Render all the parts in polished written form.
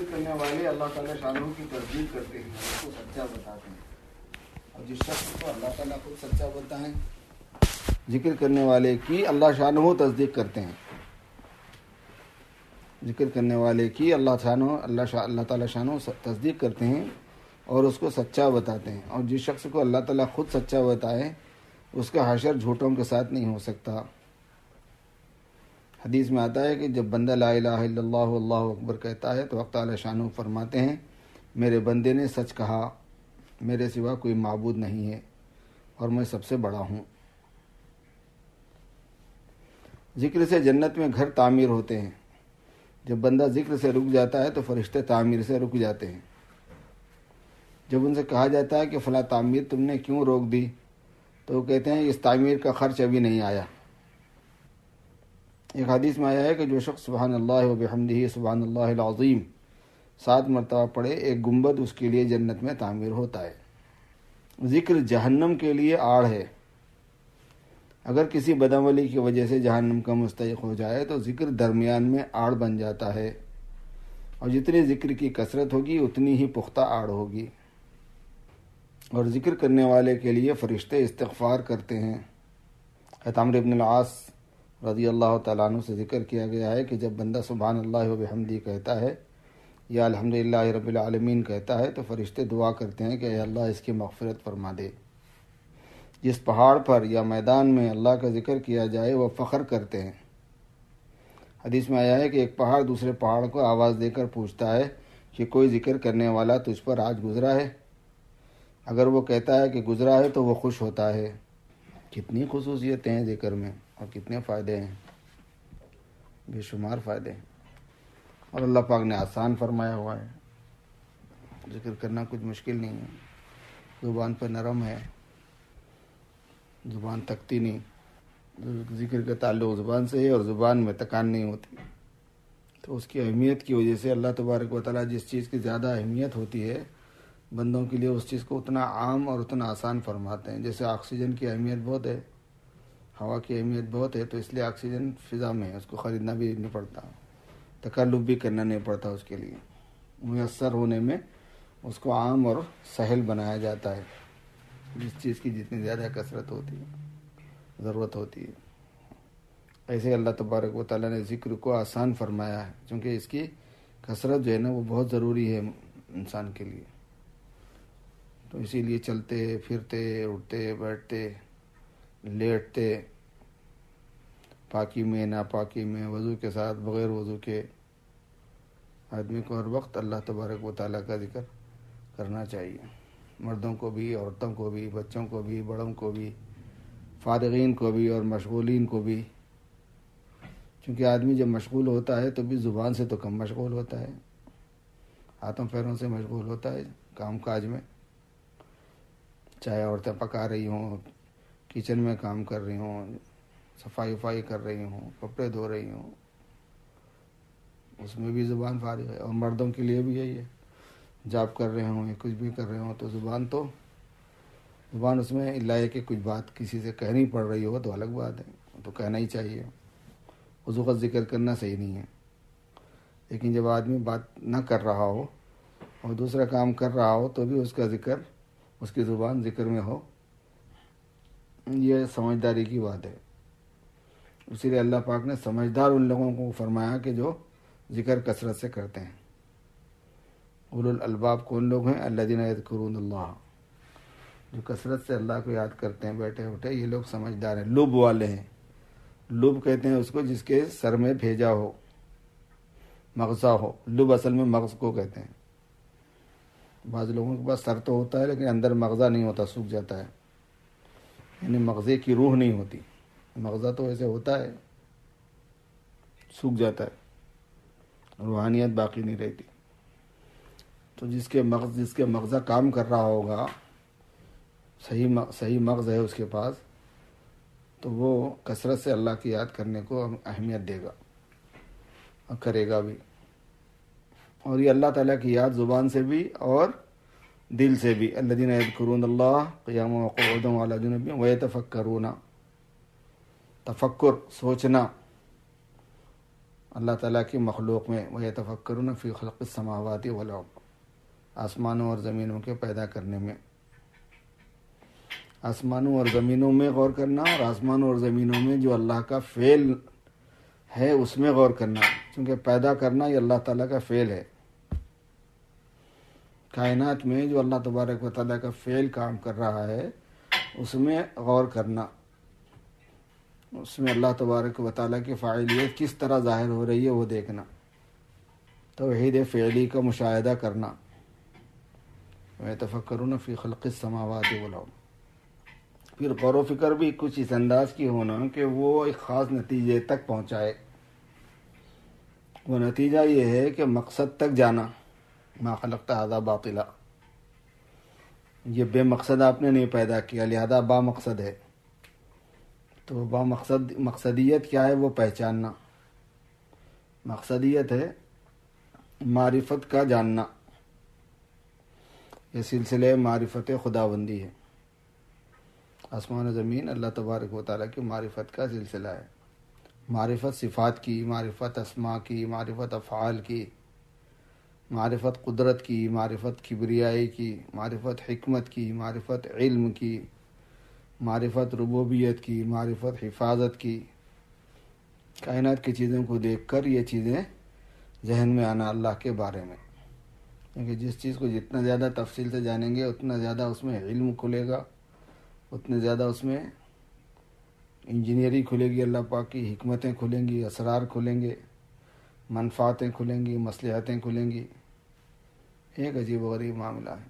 ذکر کرنے والے اللہ تعالیٰ شانہ کی تصدیق کرتے ہیں، اس کو سچا بتاتے ہیں، اور جس شخص کو اللہ تعالیٰ خود سچا بتائیں، ذکر کرنے والے کی اللہ شانہ تصدیق کرتے ہیں، ذکر کرنے والے کی اللہ تعالیٰ شانہ تصدیق کرتے ہیں اور اس کو سچا بتاتے ہیں، اور جس شخص کو اللہ تعالیٰ خود سچا بتائے اس کا حشر جھوٹوں کے ساتھ نہیں ہو سکتا۔ حدیث میں آتا ہے کہ جب بندہ لا الہ الا اللہ اللہ اکبر کہتا ہے تو وقت تعالیٰ شانہ فرماتے ہیں میرے بندے نے سچ کہا، میرے سوا کوئی معبود نہیں ہے اور میں سب سے بڑا ہوں۔ ذکر سے جنت میں گھر تعمیر ہوتے ہیں، جب بندہ ذکر سے رک جاتا ہے تو فرشتے تعمیر سے رک جاتے ہیں۔ جب ان سے کہا جاتا ہے کہ فلاں تعمیر تم نے کیوں روک دی تو وہ کہتے ہیں اس تعمیر کا خرچ ابھی نہیں آیا۔ ایک حدیث میں آیا ہے کہ جو شخص سبحان اللہ و بحمدہ سبحان اللہ العظیم 7 مرتبہ پڑھے ایک گنبد اس کے لیے جنت میں تعمیر ہوتا ہے۔ ذکر جہنم کے لیے آڑ ہے، اگر کسی بدعملی کی وجہ سے جہنم کا مستحق ہو جائے تو ذکر درمیان میں آڑ بن جاتا ہے، اور جتنی ذکر کی کثرت ہوگی اتنی ہی پختہ آڑ ہوگی۔ اور ذکر کرنے والے کے لیے فرشتے استغفار کرتے ہیں۔ عمرو بن العاص رضی اللہ تعالیٰ عنہ سے ذکر کیا گیا ہے کہ جب بندہ سبحان اللہ و بحمدہ کہتا ہے یا الحمدللہ رب العالمین کہتا ہے تو فرشتے دعا کرتے ہیں کہ اے اللہ اس کی مغفرت فرما دے۔ جس پہاڑ پر یا میدان میں اللہ کا ذکر کیا جائے وہ فخر کرتے ہیں۔ حدیث میں آیا ہے کہ ایک پہاڑ دوسرے پہاڑ کو آواز دے کر پوچھتا ہے کہ کوئی ذکر کرنے والا تجھ پر آج گزرا ہے؟ اگر وہ کہتا ہے کہ گزرا ہے تو وہ خوش ہوتا ہے۔ کتنی خصوصیتیں ہیں ذکر میں اور کتنے فائدے ہیں، بے شمار فائدے ہیں، اور اللہ پاک نے آسان فرمایا ہوا ہے۔ ذکر کرنا کچھ مشکل نہیں ہے، زبان پر نرم ہے، زبان تکتی نہیں، ذکر کا تعلق زبان سے ہے اور زبان میں تکان نہیں ہوتی، تو اس کی اہمیت کی وجہ سے اللہ تبارک و تعالیٰ جس چیز کی زیادہ اہمیت ہوتی ہے بندوں کے لیے اس چیز کو اتنا عام اور اتنا آسان فرماتے ہیں۔ جیسے آکسیجن کی اہمیت بہت ہے، ہوا کی اہمیت بہت ہے، تو اس لیے آکسیجن فضا میں ہے، اس کو خریدنا بھی نہیں پڑتا، تکلف بھی کرنا نہیں پڑتا، اس کے لیے میسر ہونے میں اس کو عام اور سہل بنایا جاتا ہے، جس چیز کی جتنی زیادہ کثرت ہوتی ہے، ضرورت ہوتی ہے۔ ایسے اللہ تبارک و تعالیٰ نے ذکر کو آسان فرمایا ہے، چونکہ اس کی کثرت جو ہے نا وہ بہت ضروری ہے انسان کے لیے، تو اسی لیے چلتے پھرتے اٹھتے بیٹھتے لیٹتے، پاکی میں ناپاکی میں، وضو کے ساتھ بغیر وضو کے، آدمی کو ہر وقت اللہ تبارک و تعالیٰ کا ذکر کرنا چاہیے، مردوں کو بھی، عورتوں کو بھی، بچوں کو بھی، بڑوں کو بھی، فارغین کو بھی اور مشغولین کو بھی، چونکہ آدمی جب مشغول ہوتا ہے تو بھی زبان سے تو کم مشغول ہوتا ہے، ہاتھوں پیروں سے مشغول ہوتا ہے کام کاج میں، چاہے عورتیں پکا رہی ہوں، کچن میں کام کر رہی ہوں، صفائی وفائی کر رہی ہوں، کپڑے دھو رہی ہوں، اس میں بھی زبان فارغ ہے، اور مردوں کے لیے بھی یہی ہے، جاب کر رہے ہوں یا کچھ بھی کر رہے ہوں تو زبان اس میں اللہ ہے کہ کچھ بات کسی سے کہنی پڑ رہی ہو تو الگ بات ہے، تو کہنا ہی چاہیے، اس وقت ذکر کرنا صحیح نہیں ہے، لیکن جب آدمی بات نہ کر رہا ہو اور دوسرا کام کر رہا ہو تو بھی اس کا ذکر، اس کی زبان ذکر میں ہو، یہ سمجھداری کی بات ہے۔ اسی لیے اللہ پاک نے سمجھدار ان لوگوں کو فرمایا کہ جو ذکر کثرت سے کرتے ہیں۔ اولو الالباب کون لوگ ہیں؟ الذین یذکرون اللہ، جو کثرت سے اللہ کو یاد کرتے ہیں بیٹھے اٹھے، یہ لوگ سمجھدار ہیں، لب والے ہیں۔ لب کہتے ہیں اس کو جس کے سر میں بھیجا ہو، مغزہ ہو، لب اصل میں مغز کو کہتے ہیں۔ بعض لوگوں کے پاس سر تو ہوتا ہے لیکن اندر مغزہ نہیں ہوتا، سوکھ جاتا ہے، یعنی مغزے کی روح نہیں ہوتی، مغزہ تو ایسے ہوتا ہے، سوکھ جاتا ہے، روحانیت باقی نہیں رہتی۔ تو جس کے مغزہ کام کر رہا ہوگا، صحیح مغز ہے اس کے پاس، تو وہ کثرت سے اللہ کی یاد کرنے کو اہمیت دے گا اور کرے گا بھی، اور یہ اللہ تعالیٰ کی یاد زبان سے بھی اور دل سے بھی۔ الذین یذکرون اللہ قیاما وقعودا وعلی جنوبہم ویتفکرون، تفکر، سوچنا، اللہ تعالیٰ کی مخلوق میں، وَيَتَفَكَّرُونَ فِي خَلْقِ السَّمَاوَاتِ وَالْأَرْضِ، آسمانوں اور زمینوں کے پیدا کرنے میں، آسمانوں اور زمینوں میں غور کرنا، اور آسمانوں اور زمینوں میں جو اللہ کا فعل ہے اس میں غور کرنا، کیونکہ پیدا کرنا یہ اللہ تعالیٰ کا فعل ہے۔ کائنات میں جو اللہ تبارک و تعالیٰ کا فعل کام کر رہا ہے اس میں غور کرنا، اس میں اللہ تبارک و تعالیٰ کی فاعلیت کس طرح ظاہر ہو رہی ہے وہ دیکھنا، توحید فعلی کا مشاہدہ کرنا۔ وَيَتَفَكَّرُونَ فِي خَلْقِ السَّمَاوَاتِ وَالْأَرْضِ، پھر غور و فکر بھی کچھ اس انداز کی ہونا کہ وہ ایک خاص نتیجے تک پہنچائے۔ وہ نتیجہ یہ ہے کہ مقصد تک جانا، ما خلقت ھذا باطلا، یہ بے مقصد آپ نے نہیں پیدا کیا لہذا با مقصد ہے، تو با مقصدیت کیا ہے وہ پہچاننا۔ مقصدیت ہے معرفت کا جاننا، یہ سلسلہ معرفت خداوندی ہے۔ آسمان و زمین اللہ تبارک و تعالیٰ کی معرفت کا سلسلہ ہے، معرفت صفات کی، معرفت اسماء کی، معرفت افعال کی، معرفت قدرت کی، معرفت کبریائی کی، معرفت حکمت کی، معرفت علم کی، معرفت ربوبیت کی، معرفت حفاظت کی۔ کائنات کی چیزوں کو دیکھ کر یہ چیزیں ذہن میں آنا اللہ کے بارے میں، کیونکہ جس چیز کو جتنا زیادہ تفصیل سے جانیں گے اتنا زیادہ اس میں علم کھلے گا، اتنے زیادہ اس میں انجینئرنگ کھلے گی، اللہ پاک کی حکمتیں کھلیں گی، اسرار کھلیں گے، منفعتیں کھلیں گی، مصلحتیں کھلیں گی۔ ایک عجیب و غریب معاملہ ہے۔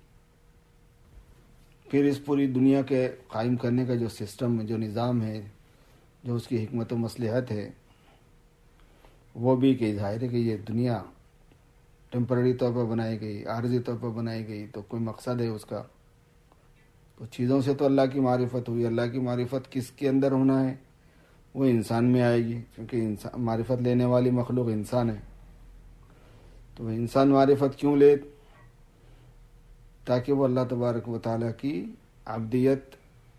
پھر اس پوری دنیا کے قائم کرنے کا جو سسٹم، جو نظام ہے، جو اس کی حکمت و مصلحت ہے، وہ بھی کہ ظاہر ہے کہ یہ دنیا ٹیمپرری طور پر بنائی گئی، عارضی طور پر بنائی گئی، تو کوئی مقصد ہے اس کا۔ تو چیزوں سے تو اللہ کی معرفت ہوئی، اللہ کی معرفت کس کے اندر ہونا ہے؟ وہ انسان میں آئے گی، کیونکہ انسان معرفت لینے والی مخلوق انسان ہے۔ تو وہ انسان معرفت کیوں لے؟ تاکہ وہ اللہ تبارک و تعالیٰ کی عبدیت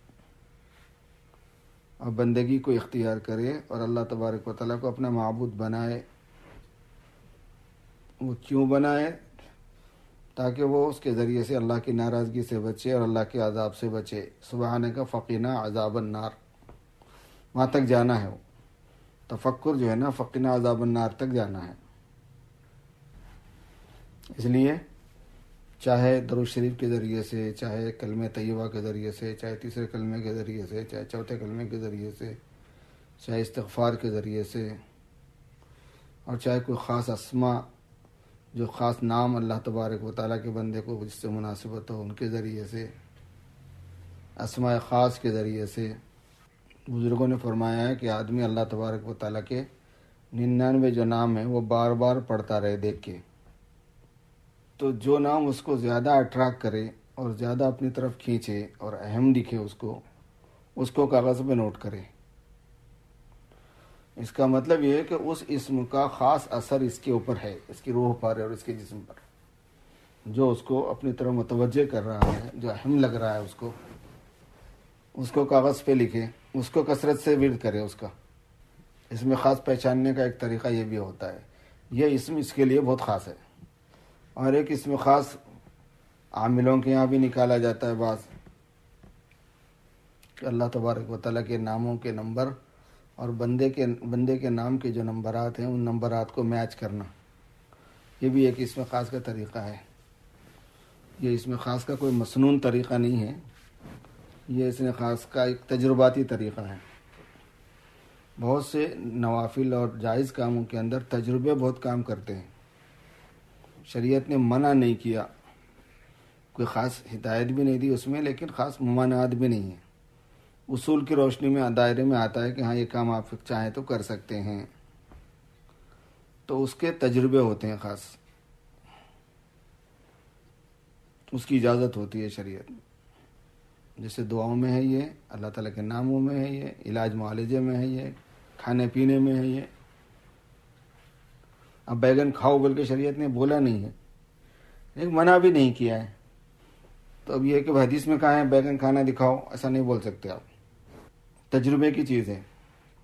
اور بندگی کو اختیار کرے اور اللہ تبارک و تعالیٰ کو اپنا معبود بنائے۔ وہ کیوں بنائے؟ تاکہ وہ اس کے ذریعے سے اللہ کی ناراضگی سے بچے اور اللہ کے عذاب سے بچے۔ سبحانک فقنا عذاب النار، وہاں تک جانا ہے۔ وہ تفکر جو ہے نا، فقنا عذاب النار تک جانا ہے۔ اس لیے چاہے درود شریف کے ذریعے سے، چاہے کلمہ طیبہ کے ذریعے سے، چاہے تیسرے کلمے کے ذریعے سے، چاہے چوتھے کلمے کے ذریعے سے، چاہے استغفار کے ذریعے سے، اور چاہے کوئی خاص اسماء، جو خاص نام اللہ تبارک و تعالیٰ کے بندے کو جس سے مناسبت ہو ان کے ذریعے سے، اسماء خاص کے ذریعے سے، بزرگوں نے فرمایا ہے کہ آدمی اللہ تبارک و تعالیٰ کے 99 جو نام ہیں وہ بار بار پڑھتا رہے دیکھ کے، تو جو نام اس کو زیادہ اٹریکٹ کرے اور زیادہ اپنی طرف کھینچے اور اہم دکھے اس کو کاغذ پہ نوٹ کرے۔ اس کا مطلب یہ ہے کہ اس اسم کا خاص اثر اس کے اوپر ہے، اس کی روح پر اور اس کے جسم پر، جو اس کو اپنی طرف متوجہ کر رہا ہے، جو اہم لگ رہا ہے اس کو کاغذ پہ لکھے، اس کو کثرت سے ورد کرے۔ اس کا اس میں خاص پہچاننے کا ایک طریقہ یہ بھی ہوتا ہے، یہ اسم اس کے لیے بہت خاص ہے، اور ایک اسم خاص عاملوں کے یہاں بھی نکالا جاتا ہے بعض، کہ اللہ تبارک و تعالیٰ کے ناموں کے نمبر اور بندے کے نام کے جو نمبرات ہیں ان نمبرات کو میچ کرنا، یہ بھی ایک اسم خاص کا طریقہ ہے۔ یہ اسم خاص کا کوئی مسنون طریقہ نہیں ہے، یہ اسم خاص کا ایک تجرباتی طریقہ ہے۔ بہت سے نوافل اور جائز کاموں کے اندر تجربے بہت کام کرتے ہیں۔ شریعت نے منع نہیں کیا، کوئی خاص ہدایت بھی نہیں دی اس میں، لیکن خاص ممانعات بھی نہیں ہیں۔ اصول کی روشنی میں دائرے میں آتا ہے کہ ہاں یہ کام آپ چاہیں تو کر سکتے ہیں، تو اس کے تجربے ہوتے ہیں خاص، اس کی اجازت ہوتی ہے شریعت میں۔ جیسے دعاؤں میں ہے یہ، اللہ تعالیٰ کے ناموں میں ہے یہ، علاج معالجے میں ہے یہ، کھانے پینے میں ہے یہ۔ اب بیگن کھاؤ بلکہ شریعت نے بولا نہیں ہے، ایک منع بھی نہیں کیا ہے، تو اب یہ کہ حدیث میں کہا ہے بیگن کھانا دکھاؤ، ایسا نہیں بول سکتے آپ۔ تجربے کی چیز ہے،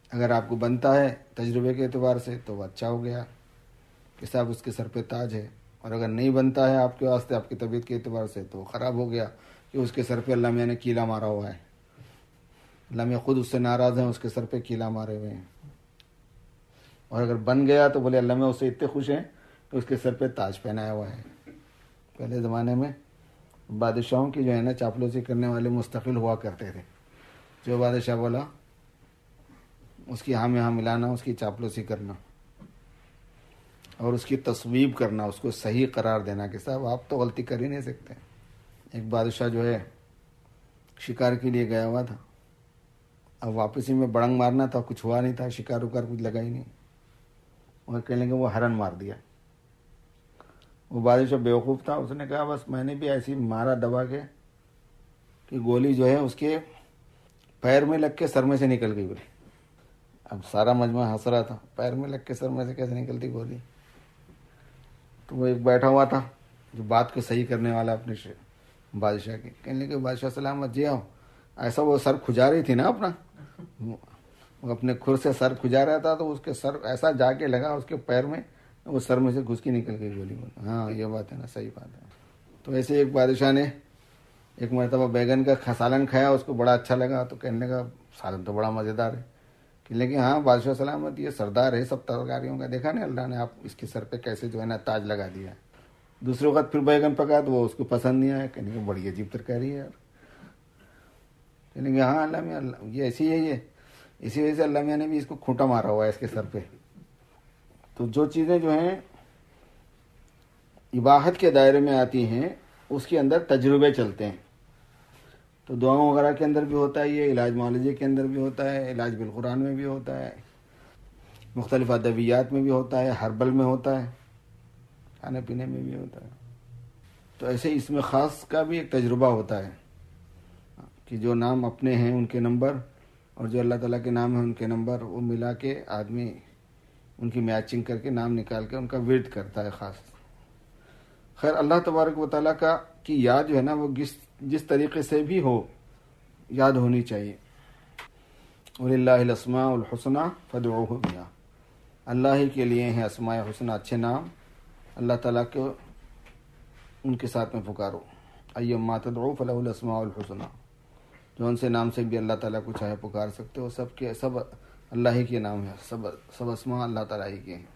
اگر آپ کو بنتا ہے تجربے کے اعتبار سے تو وہ اچھا ہو گیا کہ صاحب اس کے سر پہ تاج ہے، اور اگر نہیں بنتا ہے آپ کے واسطے آپ کی طبیعت کے اعتبار سے تو خراب ہو گیا کہ اس کے سر پہ اللہ میاں نے کیلا مارا ہوا ہے، اللہ میاں خود اس سے ناراض ہیں، اس کے سر پہ کیلا مارے ہوئے ہیں۔ اور اگر بن گیا تو بولے اللہ میاں اس سے اتنے خوش ہیں کہ اس کے سر پہ تاج پہنایا ہوا ہے۔ پہلے زمانے میں بادشاہوں کی جو ہے نا چاپلوسی کرنے والے مستقل ہوا کرتے تھے، جو بادشاہ بولا اس کی ہاں میں ہاں ملانا، اس کی چاپلوسی کرنا اور اس کی تصویب کرنا، اس کو صحیح قرار دینا کہ صاحب آپ تو غلطی کر ہی نہیں سکتے۔ ایک بادشاہ جو ہے شکار کے لیے گیا ہوا تھا، اب واپسی میں بڑنگ مارنا تھا، کچھ ہوا نہیں تھا، شکار وکار کچھ لگا ہی نہیں، اور کہنے کہ وہ ہرن مار دیا۔ وہ بادشاہ بیوقوف تھا، اس نے کہا بس میں نے بھی ایسی مارا دبا کے کہ گولی جو ہے اس کے پیر میں لگ کے سر میں سے نکل گئی بولی۔ اب سارا مجمع ہنس رہا تھا، پیر میں لگ کے سر میں سے کیسے نکلتی گولی؟ تو وہ ایک بیٹھا ہوا تھا جو بات کو صحیح کرنے والا اپنے بادشاہ کے، کہنے لگے بادشاہ سلامت جی آؤ۔ ایسا وہ سر کھجا رہی تھی نا اپنا، وہ اپنے کھر سے سر کھجا رہا تھا تو اس کے سر ایسا جا کے لگا اس کے پیر میں، وہ سر میں سے گھس کے نکل گئی گولی۔ ہاں یہ بات ہے نا، صحیح بات ہے۔ تو ایسے ایک بادشاہ نے ایک مرتبہ بیگن کا سالن کھایا، اس کو بڑا اچھا لگا تو کہنے لگا سالن تو بڑا مزیدار ہے، لیکن ہاں بادشاہ سلامت یہ سردار ہے سب ترکاریوں کا، دیکھا نہیں اللہ نے آپ اس کے سر پہ کیسے جو ہے نا تاج لگا دیا ہے۔ دوسرے وقت پھر بیگن پکا تو وہ اس کو پسند نہیں آیا، کہنے کہ بڑی عجیب ترکاری ہے یار، کہنے کہ ہاں اللہ میاں یہ ایسی ہے، یہ اسی وجہ سے اللہ میاں نے بھی اس کو کھوٹا مارا ہوا ہے اس کے سر پہ۔ تو جو چیزیں جو ہیں اباحت کے دائرے میں آتی ہیں اس کے اندر تجربے چلتے ہیں، تو دعاؤں وغیرہ کے اندر بھی ہوتا ہے، یہ علاج معالجے کے اندر بھی ہوتا ہے، علاج بالقرآن میں بھی ہوتا ہے، مختلف ادویات میں بھی ہوتا ہے، ہربل میں ہوتا ہے، کھانے پینے میں بھی ہوتا ہے۔ تو ایسے اس میں خاص کا بھی ایک تجربہ ہوتا ہے کہ جو نام اپنے ہیں ان کے نمبر اور جو اللہ تعالیٰ کے نام ہیں ان کے نمبر وہ ملا کے آدمی ان کی میچنگ کر کے نام نکال کے ان کا ورد کرتا ہے خاص۔ خیر اللہ تبارک و تعالیٰ کی یاد جو ہے نا وہ جس طریقے سے بھی ہو یاد ہونی چاہیے۔ وَلِلَّهِ الْأَسْمَاءُ الْحُسْنَى فَادْعُوهُ بِهَا، اللہ ہی کے لیے ہیں اسماء حسنہ، اچھے نام، اللہ تعالیٰ کو ان کے ساتھ میں پکارو۔ اَيَّمَّا تَدْعُوا فَلَهُ الْأَسْمَاءُ الْحُسْنَى، جو ان سے نام سے بھی اللہ تعالیٰ کو چاہے پکار سکتے ہو، سب کے سب اللہ ہی کے نام ہیں، سب اسماء اللہ تعالیٰ ہی کے ہیں۔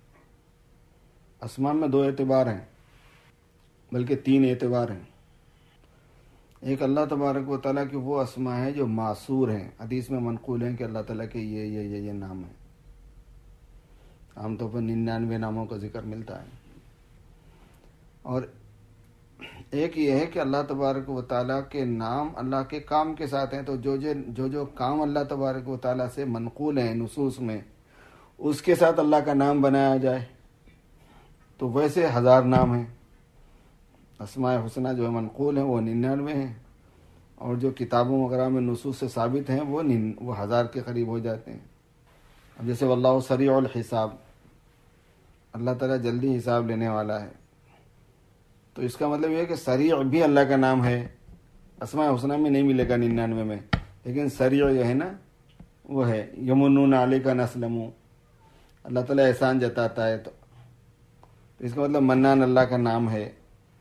اسماء میں دو اعتبار ہیں بلکہ تین اعتبار ہیں۔ ایک اللہ تبارک و تعالیٰ کے وہ اسماء ہیں جو معصور ہیں، حدیث میں منقول ہیں کہ اللہ تعالیٰ کے یہ نام ہیں، عام طور پر 99 ناموں کا ذکر ملتا ہے۔ اور ایک یہ ہے کہ اللہ تبارک و تعالیٰ کے نام اللہ کے کام کے ساتھ ہیں، تو جو کام اللہ تبارک و تعالیٰ سے منقول ہیں نصوص میں اس کے ساتھ اللہ کا نام بنایا جائے تو ویسے 1000 نام ہیں۔ اسماء حسنہ جو منقول ہیں وہ 99 ہیں، اور جو کتابوں وغیرہ میں نصوص سے ثابت ہیں وہ 1000 کے قریب ہو جاتے ہیں۔ اب جیسے واللہ سریع الحساب، اللہ تعالیٰ جلدی حساب لینے والا ہے، تو اس کا مطلب یہ ہے کہ سریع بھی اللہ کا نام ہے، اسماء حسنہ میں نہیں ملے گا 99 میں، لیکن سریع جو ہے نا وہ ہے۔ یمنون علیک ان اسلموا، اللہ تعالیٰ احسان جتاتا ہے، تو اس کا مطلب منان اللہ کا نام ہے۔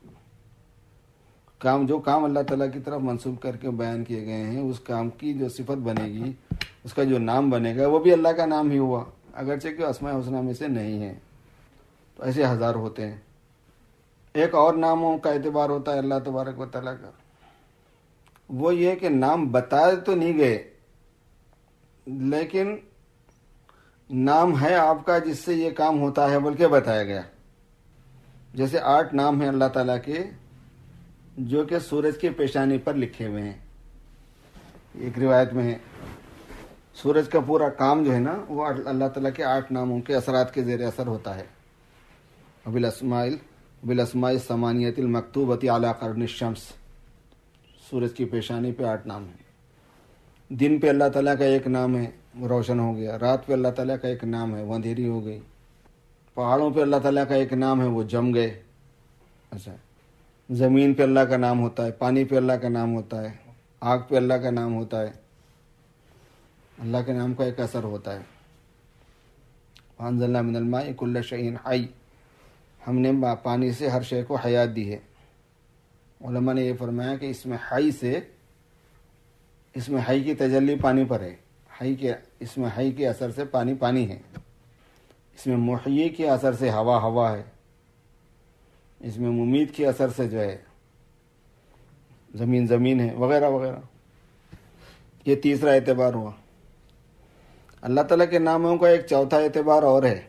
جو کام اللہ تعالیٰ کی طرف منسوب کر کے بیان کیے گئے ہیں اس کام کی جو صفت بنے گی، اس کا جو نام بنے گا وہ بھی اللہ کا نام ہی ہوا، اگرچہ کہ اسماء حسنہ میں سے نہیں ہے۔ تو ایسے 1000 ہوتے ہیں۔ ایک اور ناموں کا اعتبار ہوتا ہے اللہ تبارک و تعالیٰ کا، وہ یہ کہ نام بتائے تو نہیں گئے لیکن نام ہے آپ کا جس سے یہ کام ہوتا ہے بلکہ بتایا گیا۔ جیسے 8 نام ہیں اللہ تعالیٰ کے جو کہ سورج کی پیشانی پر لکھے ہوئے ہیں۔ ایک روایت میں ہے سورج کا پورا کام جو ہے نا وہ اللہ تعالیٰ کے 8 ناموں کے اثرات کے زیر اثر ہوتا ہے۔ بالاسماء الثمانیۃ المکتوبۃ علی قرن الشمس، سورج کی پیشانی پہ 8 نام ہیں۔ دن پہ اللہ تعالیٰ کا ایک نام ہے وہ روشن ہو گیا، رات پہ اللہ تعالیٰ کا ایک نام ہے وہ اندھیری ہو گئی، پہاڑوں پہ اللہ تعالیٰ کا ایک نام ہے وہ جم گئے، اچھا زمین پہ اللہ کا نام ہوتا ہے، پانی پہ اللہ کا نام ہوتا ہے، آگ پہ اللہ کا نام ہوتا ہے، اللہ کے نام کا ایک اثر ہوتا ہے. وَأَنزَلْنَا مِنَ الْمَاءِ كُلَّ شَيْءٍ حَيٍّ، ہم نے پانی سے ہر شے کو حیات دی ہے. علماء نے یہ فرمایا کہ اس میں حی کی تجلی پانی پر ہے. اس میں حی کے اثر سے پانی ہے. اس میں محیی کے اثر سے ہوا ہے. اس میں ممیت کے اثر سے جو ہے زمین ہے، وغیرہ وغیرہ. یہ تیسرا اعتبار ہوا. اللہ تعالیٰ کے ناموں کا ایک چوتھا اعتبار اور ہے.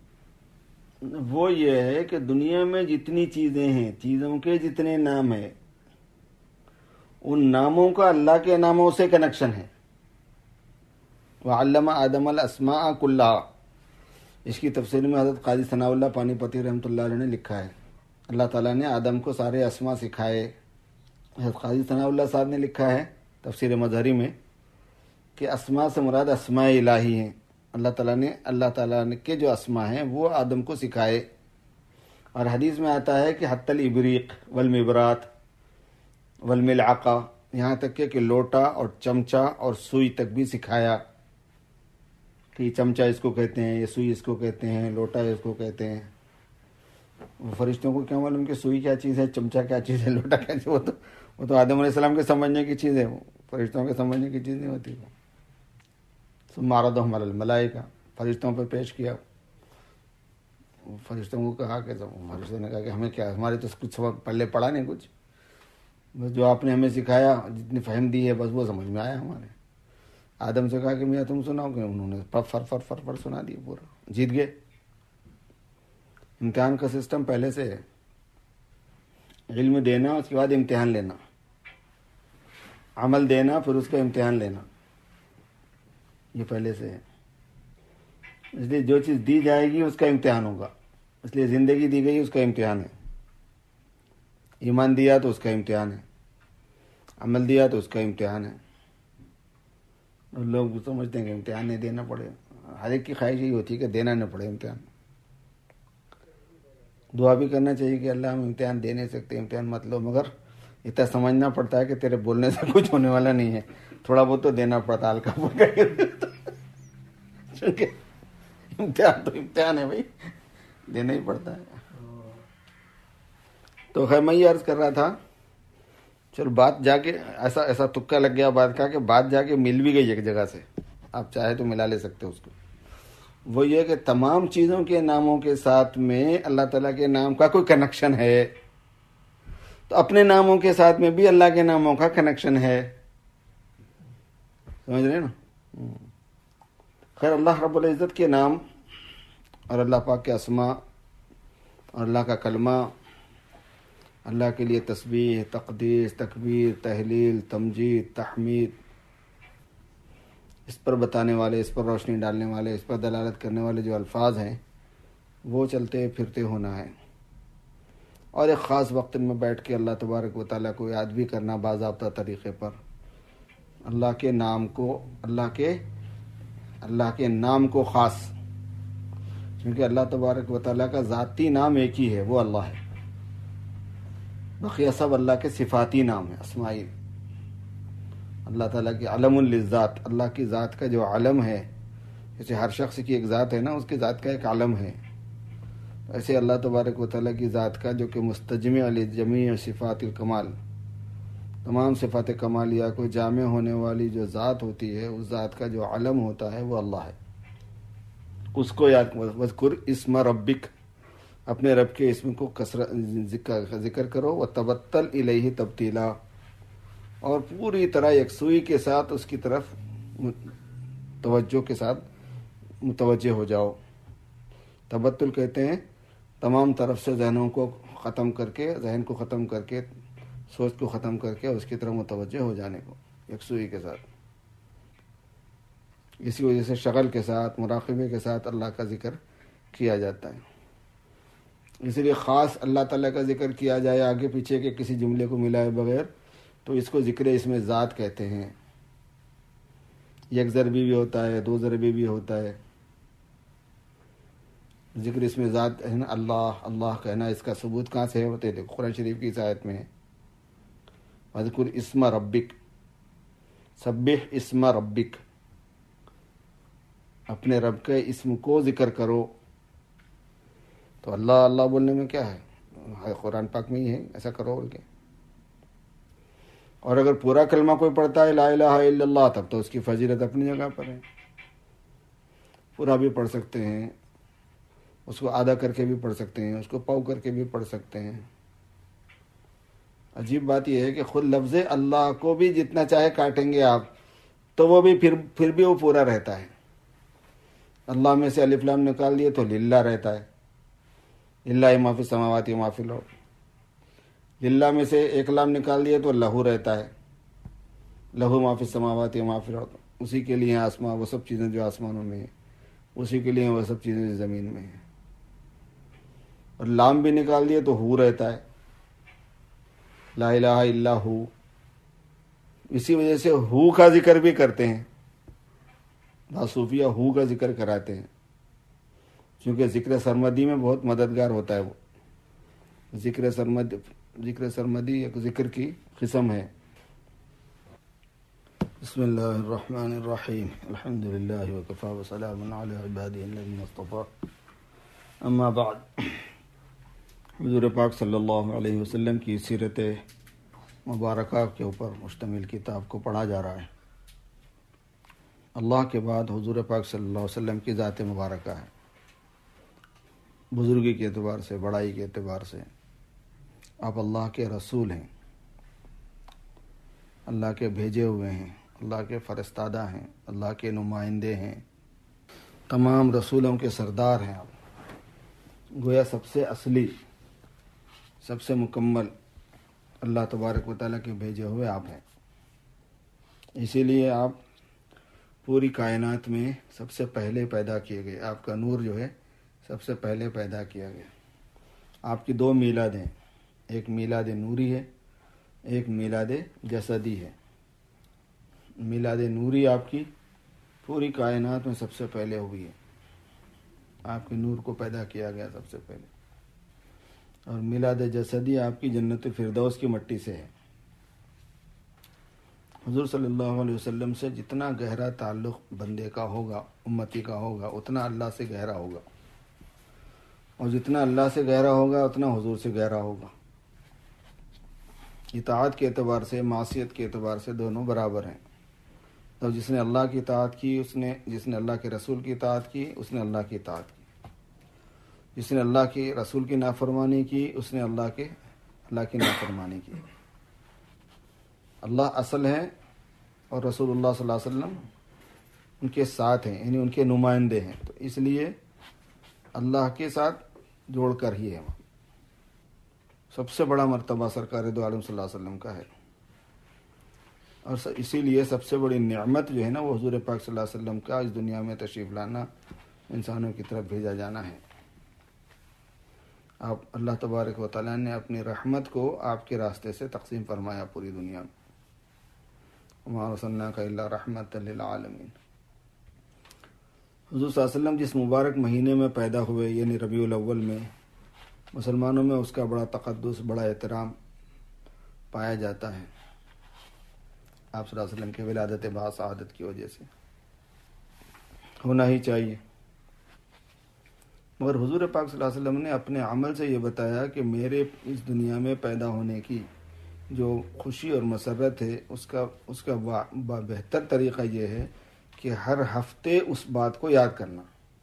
وہ یہ ہے کہ دنیا میں جتنی چیزیں ہیں، چیزوں کے جتنے نام ہیں، ان ناموں کا اللہ کے ناموں سے کنیکشن ہے. وَعَلَّمَ آدَمَ الْأَسْمَاءَ كُلَّهَا، اس کی تفسیر میں حضرت قاضی ثناء اللہ پانی پتی رحمۃ اللہ علیہ نے لکھا ہے، اللہ تعالیٰ نے آدم کو سارے اسماء سکھائے. حضرت قاضی ثناء اللہ صاحب نے لکھا ہے تفسیر مظہری میں کہ اسماء سے مراد اسماء الہی ہیں. اللہ تعالیٰ نے کے جو اسماء ہیں وہ آدم کو سکھائے. اور حدیث میں آتا ہے کہ حتی الابریق والمبرات والملعقہ، یہاں تک کہ لوٹا اور چمچا اور سوئی تک بھی سکھایا کہ یہ چمچا اس کو کہتے ہیں، یہ سوئی اس کو کہتے ہیں، لوٹا اس کو کہتے ہیں. وہ فرشتوں کو کیا معلوم کہ سوئی کیا چیز ہے، چمچا کیا چیز ہے، لوٹا کیا چیز ہے؟ وہ تو آدم علیہ السلام کے سمجھنے کی چیز ہے، وہ فرشتوں کے سمجھنے کی چیز نہیں ہوتی. ثم عرضهم علی الملائکہ، فرشتوں پر پیش کیا. فرشتوں کو کہا کہ فرشتوں نے کہا کہ ہمیں کیا، ہمارے تو کچھ سبق پہلے پڑھا نہیں کچھ، بس جو آپ نے ہمیں سکھایا جتنی فہم دی ہے بس وہ سمجھ میں آیا ہمارے. آدم سے کہا کہ میاں تم سناؤ، کہ انہوں نے فر سنا دیا، پورا جیت گئے. امتحان کا سسٹم پہلے سے ہے. علم دینا، اس کے بعد امتحان لینا، عمل دینا، پھر اس کا امتحان لینا، یہ پہلے سے ہے. اس لیے جو چیز دی جائے گی اس کا امتحان ہوگا. اس لیے زندگی دی گئی اس کا امتحان ہے. ایمان دیا تو اس کا امتحان ہے، عمل دیا تو اس کا امتحان ہے. اور لوگ سمجھتے ہیں کہ امتحان نہیں دینا پڑے. ہر ایک کی خواہش یہی ہوتی ہے کہ دینا نہ پڑے امتحان. دعا بھی کرنا چاہیے کہ اللہ ہم امتحان دے نہیں سکتے، امتحان مت لو، مگر اتنا سمجھنا پڑتا ہے کہ تیرے بولنے سے کچھ ہونے والا نہیں ہے، تھوڑا بہت تو دینا پڑتا، ہلکا پھلکا. چونکہ امتحان تو امتحان ہے بھائی، دینا ہی پڑتا ہے. تو خیر میں یہ عرض کر رہا تھا، چلو بات جا کے ایسا تکا لگ گیا بات کا کہ بات جا کے مل بھی گئی ایک جگہ سے، آپ چاہے تو ملا لے سکتے اس کو. وہ یہ کہ تمام چیزوں کے ناموں کے ساتھ میں اللہ تعالیٰ کے نام کا کوئی کنیکشن ہے، تو اپنے ناموں کے ساتھ میں بھی اللہ کے ناموں کا کنیکشن ہے. سمجھ رہے ہیں نا؟ خیر، اللہ رب العزت کے نام اور اللہ پاک کے اسماء اور اللہ کا کلمہ، اللہ کے لیے تسبیح، تقدیس، تکبیر، تحلیل، تمجید، تحمید، اس پر بتانے والے، اس پر روشنی ڈالنے والے، اس پر دلالت کرنے والے جو الفاظ ہیں وہ چلتے پھرتے ہونا ہے. اور ایک خاص وقت میں بیٹھ کے اللہ تبارک و تعالیٰ کو یاد بھی کرنا باضابطہ طریقے پر، اللہ کے نام کو، اللہ کے نام کو خاص، کیونکہ اللہ تبارک و تعالیٰ کا ذاتی نام ایک ہی ہے، وہ اللہ ہے. بقیہ سب اللہ کے صفاتی نام ہیں، اسمائی. اللہ تعالیٰ کی علم للذات، اللہ کی ذات کا جو علم ہے، جیسے ہر شخص کی ایک ذات ہے نا، اس کی ذات کا ایک علم ہے، ایسے اللہ تبارک و تعالیٰ کی ذات کا جو کہ مستجمع لجمیع صفات الکمال، تمام صفات کمالیہ کو جامع ہونے والی جو ذات ہوتی ہے، اس ذات کا جو علم ہوتا ہے وہ اللہ ہے. اس کو یاد وذکر اسم ربک، اپنے رب کے اسم کو ذکر کرو، وتبتل الیہ تبتیلا، اور پوری طرح یکسوئی کے ساتھ اس کی طرف توجہ کے ساتھ متوجہ ہو جاؤ. تبتل کہتے ہیں تمام طرف سے ذہن کو ختم کر کے، سوچ کو ختم کر کے اس کی طرف متوجہ ہو جانے کو، یکسوئی کے ساتھ. اسی وجہ سے شغل کے ساتھ، مراقبے کے ساتھ اللہ کا ذکر کیا جاتا ہے. اس لیے خاص اللہ تعالیٰ کا ذکر کیا جائے آگے پیچھے کے کسی جملے کو ملائے بغیر، تو اس کو ذکر اس میں ذات کہتے ہیں. یک ضربی بھی ہوتا ہے، دو ضربی بھی ہوتا ہے. ذکر اس میں ذات ہے نا، اللہ کہنا، اس کا ثبوت کہاں سے ہے؟ ہوتے دیکھو قرآن شریف کی اس آیت میں ہے، وذکر اسم ربک، سبح اسم ربک. اپنے رب کے اسم کو ذکر کرو. تو اللہ اللہ بولنے میں کیا ہے؟ قرآن پاک میں ہی ہے ایسا کرو بول کے. اور اگر پورا کلمہ کوئی پڑھتا ہے لا الہ الا اللہ تب تو اس کی فضیلت اپنی جگہ پر ہے. پورا بھی پڑھ سکتے ہیں، اس کو آدھا کر کے بھی پڑھ سکتے ہیں، اس کو پاؤ کر کے بھی پڑھ سکتے ہیں. عجیب بات یہ ہے کہ خود لفظ اللہ کو بھی جتنا چاہے کاٹیں گے آپ تو وہ بھی پھر بھی وہ پورا رہتا ہے. اللہ میں سے الف لام نکال دیے تو للہ رہتا ہے، للہ ما فی السماوات و ما فی الارض. للہ میں سے ایک لام نکال دیے تو لہو رہتا ہے، لہو ما فی السماوات و ما فی الارض. اسی کے لیے آسمان، وہ سب چیزیں جو آسمانوں میں ہیں، اسی کے لیے وہ سب چیزیں جو زمین میں ہیں. اور لام بھی نکال دیے تو ہو رہتا ہے، لا الہ الا ہو. اسی وجہ سے ہو کا ذکر بھی کرتے ہیں. بعض صوفیہ ہو کا ذکر کراتے ہیں کیونکہ ذکر سرمدی میں بہت مددگار ہوتا ہے. وہ ذکر سرمدی ایک ذکر کی قسم ہے. بسم اللہ الرحمن الرحیم الحمد للہ وکفی وسلام علی عبادہ الذین اصطفی. اما بعد، حضور پاک صلی اللہ علیہ وسلم کی سیرت مبارکہ کے اوپر مشتمل کتاب کو پڑھا جا رہا ہے. اللہ کے بعد حضور پاک صلی اللہ علیہ وسلم کی ذات مبارکہ ہے. بزرگی کے اعتبار سے، بڑائی کے اعتبار سے آپ اللہ کے رسول ہیں، اللہ کے بھیجے ہوئے ہیں، اللہ کے فرستادہ ہیں، اللہ کے نمائندے ہیں، تمام رسولوں کے سردار ہیں. آپ گویا سب سے اصلی، سب سے مکمل اللہ تبارک و تعالیٰ کے بھیجے ہوئے آپ ہیں. اسی لیے آپ پوری کائنات میں سب سے پہلے پیدا کیے گئے. آپ کا نور جو ہے سب سے پہلے پیدا کیا گیا. آپ کی دو میلاد ہیں، ایک میلاد نوری ہے، ایک میلاد جسدی ہے. میلاد نوری آپ کی پوری کائنات میں سب سے پہلے ہوئی ہے، آپ کے نور کو پیدا کیا گیا سب سے پہلے. اور میلاد جسدی آپ کی جنت الفردوس کی مٹی سے ہے. حضور صلی اللہ علیہ وسلم سے جتنا گہرا تعلق بندے کا ہوگا، امتی کا ہوگا، اتنا اللہ سے گہرا ہوگا، اور جتنا اللہ سے گہرا ہوگا اتنا حضور سے گہرا ہوگا. اطاعت کے اعتبار سے، معصیت کے اعتبار سے دونوں برابر ہیں. تو جس نے اللہ کی اطاعت کی، جس نے اللہ کے رسول کی اطاعت کی، اس نے اللہ کی اطاعت کی. جس نے اللہ کی رسول کی نافرمانی کی، اس نے اللہ کی نافرمانی کی. اللہ اصل ہے اور رسول اللہ صلی اللہ علیہ وسلم ان کے ساتھ ہیں، یعنی ان کے نمائندے ہیں. تو اس لیے اللہ کے ساتھ جوڑ کر ہی ہے. سب سے بڑا مرتبہ سرکار دو عالم صلی اللہ علیہ وسلم کا ہے. اور اسی لیے سب سے بڑی نعمت جو ہے نا، وہ حضور پاک صلی اللہ علیہ وسلم کا اس دنیا میں تشریف لانا، انسانوں کی طرف بھیجا جانا ہے. آپ اللہ تبارک و تعالیٰ نے اپنی رحمت کو آپ کے راستے سے تقسیم فرمایا پوری دنیا میں. وما ارسلناک الا رحمۃ للعالمین. حضور صلی اللہ علیہ وسلم جس مبارک مہینے میں پیدا ہوئے، یعنی ربیع الاول میں، مسلمانوں میں اس کا بڑا تقدس، بڑا احترام پایا جاتا ہے. آپ صلی اللہ علیہ وسلم کے ولادت باسعادت کی وجہ سے ہونا ہی چاہیے. مگر حضور پاک صلی اللہ علیہ وسلم نے اپنے عمل سے یہ بتایا کہ میرے اس دنیا میں پیدا ہونے کی جو خوشی اور مسرت ہے، اس کا بہتر طریقہ یہ ہے کہ ہر ہفتے اس بات کو یاد کرنا.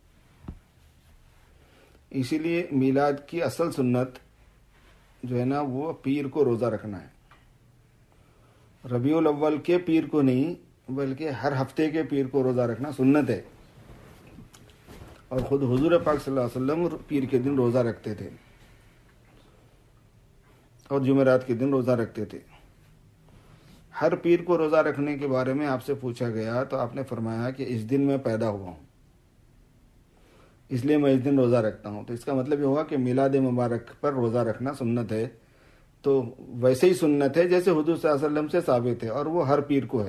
اسی لیے میلاد کی اصل سنت جو ہے نا، وہ پیر کو روزہ رکھنا ہے. ربیع الاول کے پیر کو نہیں، بلکہ ہر ہفتے کے پیر کو روزہ رکھنا سنت ہے. اور خود حضور پاک صلی اللہ علیہ وسلم پیر کے دن روزہ رکھتے تھے اور جمعرات کے دن روزہ رکھتے تھے. ہر پیر کو روزہ رکھنے کے بارے میں آپ سے پوچھا گیا تو آپ نے فرمایا کہ اس دن میں پیدا ہوا ہوں، اس لیے میں اس دن روزہ رکھتا ہوں. تو اس کا مطلب یہ ہوا کہ میلاد مبارک پر روزہ رکھنا سنت ہے. تو ویسے ہی سنت ہے جیسے حضور صلی اللہ علیہ وسلم سے ثابت ہے، اور وہ ہر پیر کو ہے.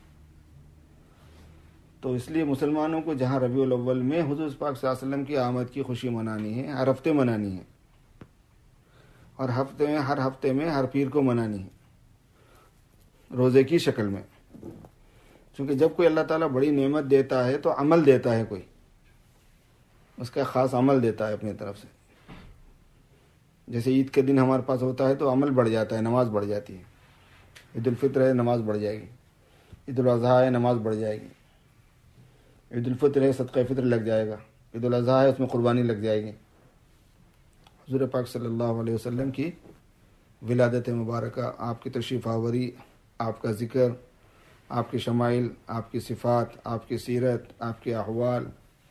تو اس لیے مسلمانوں کو جہاں ربیع الاول میں حضور پاک صلی اللہ علیہ وسلم کی آمد کی خوشی منانی ہے، ہر ہفتے منانی ہے، اور ہر ہفتے میں ہر پیر کو منانی ہے روزے کی شکل میں. چونکہ جب کوئی اللہ تعالیٰ بڑی نعمت دیتا ہے تو عمل دیتا ہے، کوئی اس کا خاص عمل دیتا ہے اپنی طرف سے. جیسے عید کے دن ہمارے پاس ہوتا ہے تو عمل بڑھ جاتا ہے، نماز بڑھ جاتی ہے. عید الفطر ہے، نماز بڑھ جائے گی. عید الاضحیٰ ہے، نماز بڑھ جائے گی. عید الفطر ہے، صدقہ فطر لگ جائے گا. عید الاضحیٰ ہے، اس میں قربانی لگ جائے گی. حضور پاک صلی اللہ علیہ وسلم کی ولادت مبارکہ، آپ کی تشریف آوری، آپ کا ذکر، آپ کے شمائل، آپ کی صفات، آپ کی سیرت، آپ کے احوال،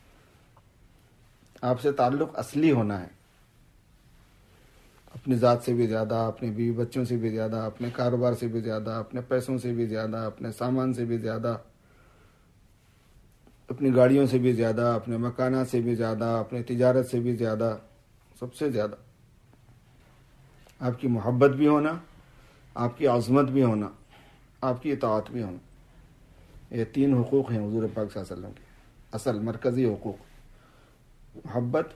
آپ سے تعلق اصلی ہونا ہے. اپنی ذات سے بھی زیادہ، اپنے بیوی بچوں سے بھی زیادہ، اپنے کاروبار سے بھی زیادہ، اپنے پیسوں سے بھی زیادہ، اپنے سامان سے بھی زیادہ، اپنی گاڑیوں سے بھی زیادہ، اپنے مکانات سے بھی زیادہ، اپنے تجارت سے بھی زیادہ، سب سے زیادہ آپ کی محبت بھی ہونا، آپ کی عظمت بھی ہونا، آپ کی اطاعت بھی ہونا. یہ 3 حقوق ہیں حضور پاک صلی اللہ علیہ وسلم کے، اصل مرکزی حقوق: محبت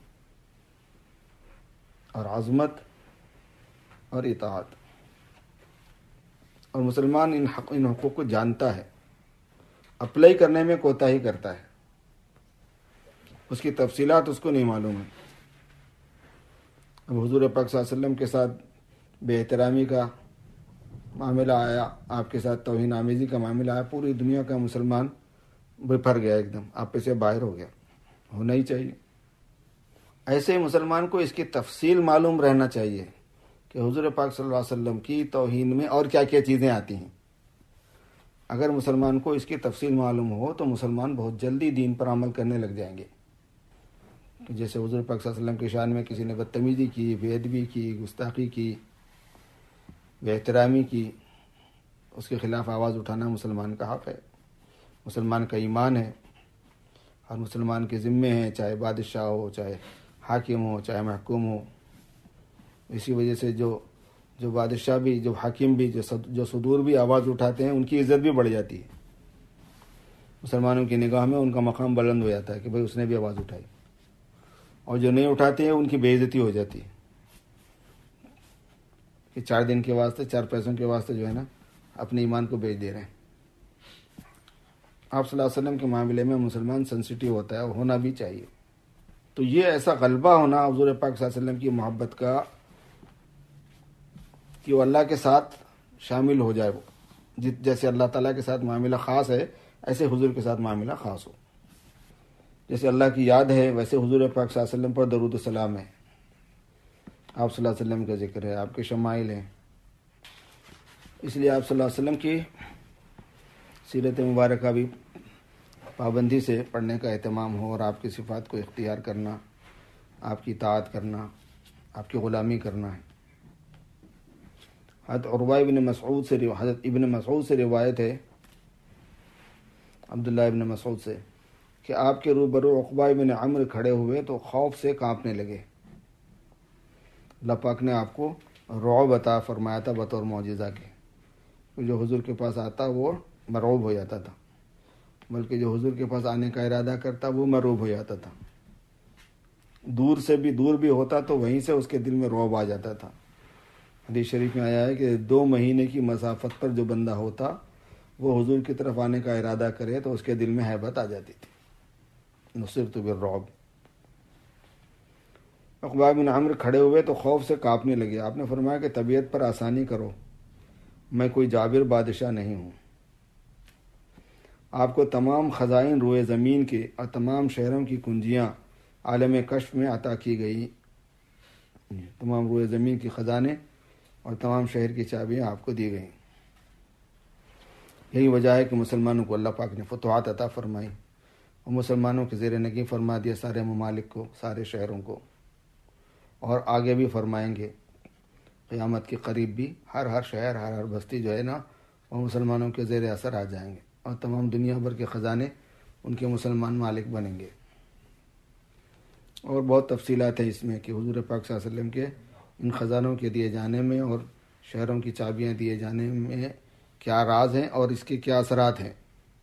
اور عظمت اور اطاعت. اور مسلمان ان حقوق کو جانتا ہے، اپلائی کرنے میں کوتاہی کرتا ہے، اس کی تفصیلات اس کو نہیں معلوم ہے. اب حضور پاک صلی اللہ علیہ وسلم کے ساتھ بے احترامی کا معاملہ آیا، آپ کے ساتھ توہین آمیزی کا معاملہ آیا، پوری دنیا کا مسلمان بپھر گیا، ایک دم آپے سے باہر ہو گیا. ہونا ہی چاہیے. ایسے ہی مسلمان کو اس کی تفصیل معلوم رہنا چاہیے کہ حضور پاک صلی اللہ علیہ وسلم کی توہین میں اور کیا کیا چیزیں آتی ہیں. اگر مسلمان کو اس کی تفصیل معلوم ہو تو مسلمان بہت جلدی دین پر عمل کرنے لگ جائیں گے. جیسے حضور پاک صلی اللہ علیہ وسلم کی شان میں کسی نے بدتمیزی کی، بے ادبی کی، گستاخی کی، بے احترامی کی، اس کے خلاف آواز اٹھانا مسلمان کا حق ہے، مسلمان کا ایمان ہے، اور مسلمان کے ذمے ہیں، چاہے بادشاہ ہو، چاہے حاکم ہو، چاہے محکوم ہو. اسی وجہ سے جو بادشاہ بھی، جو حاکم بھی، جو صدور بھی آواز اٹھاتے ہیں، ان کی عزت بھی بڑھ جاتی ہے. مسلمانوں کی نگاہ میں ان کا مقام بلند ہو جاتا ہے کہ بھئی اس نے بھی آواز اٹھائی. اور جو نہیں اٹھاتے ہیں ان کی بے عزتی ہو جاتی ہے کہ 4 دن کے واسطے، 4 پیسوں کے واسطے جو ہے نا اپنے ایمان کو بیچ دے رہے ہیں. آپ صلی اللہ علیہ وسلم کے معاملے میں مسلمان سینسیٹیو ہوتا ہے، اور ہونا بھی چاہیے. تو یہ ایسا غلبہ ہونا حضور پاک صلی اللہ علیہ وسلم کی محبت کا کہ وہ اللہ کے ساتھ شامل ہو جائے. وہ جیسے اللہ تعالیٰ کے ساتھ معاملہ خاص ہے، ایسے حضور کے ساتھ معاملہ خاص ہو. جیسے اللہ کی یاد ہے، ویسے حضور پاک صلی اللہ علیہ وسلم پر درود و سلام ہے، آپ صلی اللہ علیہ وسلم کا ذکر ہے، آپ کے شمائل ہیں. اس لیے آپ صلی اللہ علیہ وسلم کی سیرت مبارکہ بھی پابندی سے پڑھنے کا اہتمام ہو، اور آپ کی صفات کو اختیار کرنا، آپ کی اطاعت کرنا، آپ کی غلامی کرنا ہے. حضرت حضرت ابن مسعود سے روایت ہے، عبداللہ ابن مسعود سے، کہ آپ کے روبرو عقبہ ابن عمرو کھڑے ہوئے تو خوف سے کانپنے لگے. اللہ پاک نے آپ کو رعب عطا فرمایا تھا بطور معجزہ کے. جو حضور کے پاس آتا وہ مرعوب ہو جاتا تھا، بلکہ جو حضور کے پاس آنے کا ارادہ کرتا وہ مرعوب ہو جاتا تھا. دور بھی ہوتا تو وہیں سے اس کے دل میں رعب آ جاتا تھا. حدیث شریف میں آیا ہے کہ 2 مہینے کی مسافت پر جو بندہ ہوتا وہ حضور کی طرف آنے کا ارادہ کرے تو اس کے دل میں ہیبت آ جاتی تھی. نصرت بالرعب. عقبہ بن عمرو کھڑے ہوئے تو خوف سے کانپنے لگے. آپ نے فرمایا کہ طبیعت پر آسانی کرو، میں کوئی جابر بادشاہ نہیں ہوں. آپ کو تمام خزائن روئے زمین کے اور تمام شہروں کی کنجیاں عالم کشف میں عطا کی گئی. تمام روئے زمین کی خزانے اور تمام شہر کی چابیاں آپ کو دی گئیں. یہی وجہ ہے کہ مسلمانوں کو اللہ پاک نے فتوحات عطا فرمائی اور مسلمانوں کے زیر نگیں فرما دیا سارے ممالک کو، سارے شہروں کو، اور آگے بھی فرمائیں گے. قیامت کے قریب بھی ہر شہر، ہر بستی جو ہے نا وہ مسلمانوں کے زیر اثر آ جائیں گے، اور تمام دنیا بھر کے خزانے ان کے مسلمان مالک بنیں گے. اور بہت تفصیلات ہیں اس میں کہ حضور پاک صلی اللہ علیہ وسلم کے ان خزانوں کے دیے جانے میں اور شہروں کی چابیاں دیے جانے میں کیا راز ہیں اور اس کے کیا اثرات ہیں.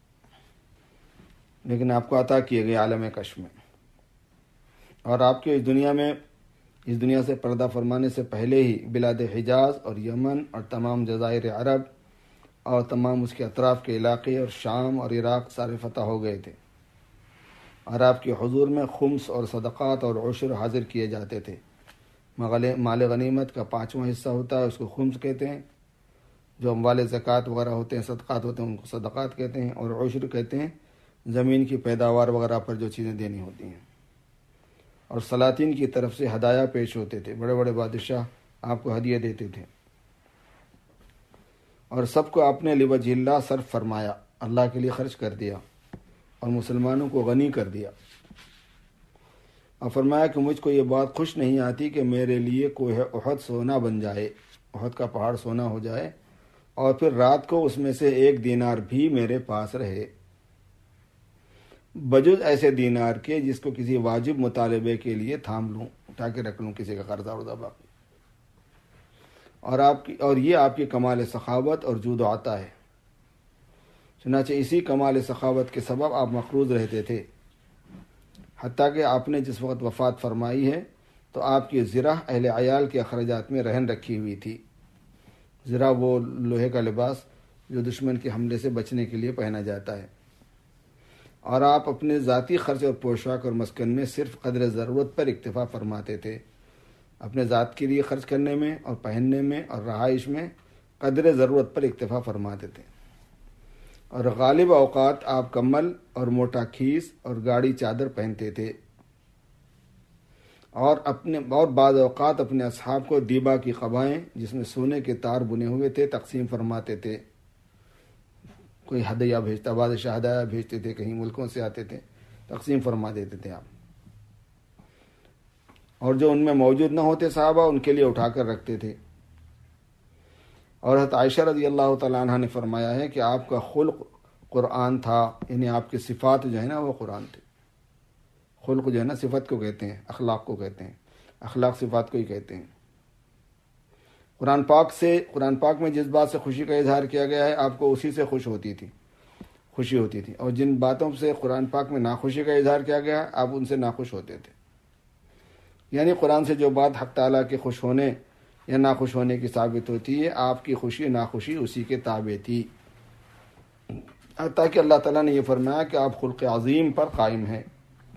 لیکن آپ کو عطا کیے گئے عالم کشف میں، اور آپ کے اس دنیا سے پردہ فرمانے سے پہلے ہی بلاد حجاز اور یمن اور تمام جزائر عرب اور تمام اس کے اطراف کے علاقے اور شام اور عراق سارے فتح ہو گئے تھے، اور آپ کے حضور میں خمس اور صدقات اور عشر حاضر کیے جاتے تھے۔ مال غنیمت کا 5واں حصہ ہوتا ہے، اس کو خمس کہتے ہیں۔ جو اموال زکوٰۃ وغیرہ ہوتے ہیں، صدقات ہوتے ہیں، ان کو صدقات کہتے ہیں، اور عشر کہتے ہیں زمین کی پیداوار وغیرہ پر جو چیزیں دینی ہوتی ہیں۔ اور سلاطین کی طرف سے ہدایہ پیش ہوتے تھے، بڑے بڑے بادشاہ آپ کو ہدیے دیتے تھے، اور سب کو آپ نے لوجہ اللہ صرف فرمایا، اللہ کے لیے خرچ کر دیا، اور مسلمانوں کو غنی کر دیا۔ اور فرمایا کہ مجھ کو یہ بات خوش نہیں آتی کہ میرے لیے کوہ احد سونا بن جائے، احد کا پہاڑ سونا ہو جائے، اور پھر رات کو اس میں سے 1 دینار بھی میرے پاس رہے، بجز ایسے دینار کے جس کو کسی واجب مطالبے کے لیے تھام لوں، اٹھا کے رکھ لوں، کسی کا قرضہ ورضہ باقی۔ اور یہ آپ کی کمال سخاوت اور جود و عطا ہے۔ چنانچہ اسی کمال سخاوت کے سبب آپ مقروض رہتے تھے، حتیٰ کہ آپ نے جس وقت وفات فرمائی ہے تو آپ کی زرہ اہل عیال کے اخراجات میں رہن رکھی ہوئی تھی۔ زرہ وہ لوہے کا لباس جو دشمن کے حملے سے بچنے کے لیے پہنا جاتا ہے، اور آپ اپنے ذاتی خرچ اور پوشاک اور مسکن میں صرف قدر ضرورت پر اکتفا فرماتے تھے۔ اپنے ذات کے لیے خرچ کرنے میں اور پہننے میں اور رہائش میں قدر ضرورت پر اکتفا فرماتے تھے، اور غالب اوقات آپ کمل اور موٹا کھیس اور گاڑی چادر پہنتے تھے، اور بعض اوقات اپنے اصحاب کو دیبا کی قبائیں جس میں سونے کے تار بنے ہوئے تھے تقسیم فرماتے تھے۔ کوئی ہدیہ بھیجتا، بادشاہ ہدیہ بھیجتے تھے، کہیں ملکوں سے آتے تھے، تقسیم فرما دیتے تھے آپ، اور جو ان میں موجود نہ ہوتے صحابہ ان کے لیے اٹھا کر رکھتے تھے۔ اور حضرت عائشہ رضی اللہ تعالیٰ عنہ نے فرمایا ہے کہ آپ کا خلق قرآن تھا، یعنی آپ کی صفات جو ہے نا وہ قرآن تھے۔ خلق جو ہے نا صفت کو کہتے ہیں، اخلاق کو کہتے ہیں، اخلاق صفات کو ہی کہتے ہیں۔ قرآن پاک میں جس بات سے خوشی کا اظہار کیا گیا ہے آپ کو اسی سے خوشی ہوتی تھی، اور جن باتوں سے قرآن پاک میں ناخوشی کا اظہار کیا گیا ہے آپ ان سے ناخوش ہوتے تھے۔ یعنی قرآن سے جو بات حق تعالیٰ کے خوش ہونے یا ناخوش ہونے کی ثابت ہوتی ہے، آپ کی خوشی ناخوشی اسی کے تابع تھی، حتیٰ کہ اللہ تعالیٰ نے یہ فرمایا کہ آپ خلق عظیم پر قائم ہیں۔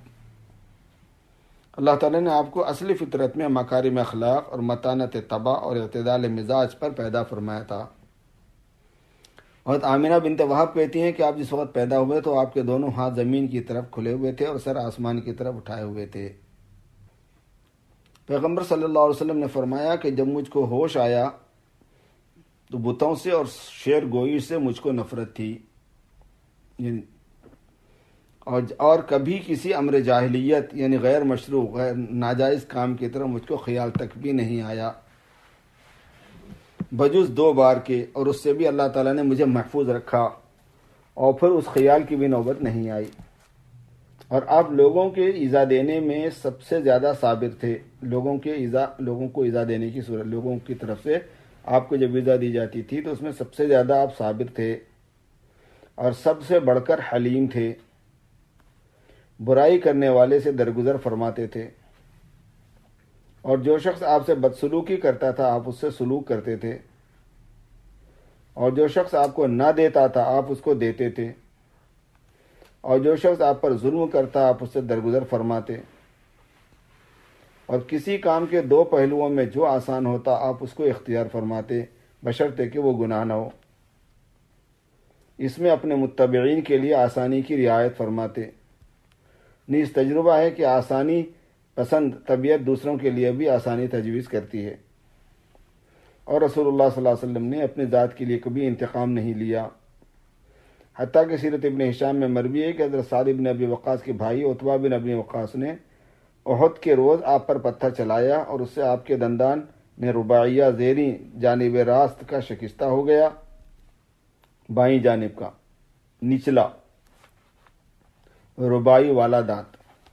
اللہ تعالیٰ نے آپ کو اصلی فطرت میں مکارم اخلاق اور متانت طبع اور اعتدال مزاج پر پیدا فرمایا تھا۔ اور آمنہ بنت وہب کہتی ہیں کہ آپ جس وقت پیدا ہوئے تو آپ کے دونوں ہاتھ زمین کی طرف کھلے ہوئے تھے اور سر آسمان کی طرف اٹھائے ہوئے تھے۔ پیغمبر صلی اللہ علیہ وسلم نے فرمایا کہ جب مجھ کو ہوش آیا تو بتوں سے اور شعر گوئی سے مجھ کو نفرت تھی، اور کبھی کسی امر جاہلیت یعنی غیر مشروع غیر ناجائز کام کی طرف مجھ کو خیال تک بھی نہیں آیا، بجز 2 بار کے، اور اس سے بھی اللہ تعالیٰ نے مجھے محفوظ رکھا، اور پھر اس خیال کی بھی نوبت نہیں آئی۔ اور آپ لوگوں کے ایذا دینے میں سب سے زیادہ صابر تھے، لوگوں کو ایذا دینے کی صورت، لوگوں کی طرف سے آپ کو جب ایذا دی جاتی تھی تو اس میں سب سے زیادہ آپ صابر تھے، اور سب سے بڑھ کر حلیم تھے، برائی کرنے والے سے درگزر فرماتے تھے، اور جو شخص آپ سے بدسلوکی کرتا تھا آپ اس سے سلوک کرتے تھے، اور جو شخص آپ کو نہ دیتا تھا آپ اس کو دیتے تھے، اور جو شخص آپ پر ظلم کرتا آپ اس سے درگزر فرماتے، اور کسی کام کے 2 پہلوؤں میں جو آسان ہوتا آپ اس کو اختیار فرماتے، بشرطے کہ وہ گناہ نہ ہو۔ اس میں اپنے متبعین کے لیے آسانی کی رعایت فرماتے۔ نیز تجربہ ہے کہ آسانی پسند طبیعت دوسروں کے لیے بھی آسانی تجویز کرتی ہے، اور رسول اللہ صلی اللہ علیہ وسلم نے اپنے ذات کے لیے کبھی انتقام نہیں لیا، حتیٰ کہ سیرت ابن ہشام میں مروی ہے کہ حضرت سعد بن ابی وقاص کے بھائی عتبہ بن ابی وقاص نے احد کے روز آپ پر پتھر چلایا اور اس سے آپ کے دندان میں رباعیہ زیریں جانب راست کا شکستہ ہو گیا، بائیں جانب کا نچلا رباعی والا دانت۔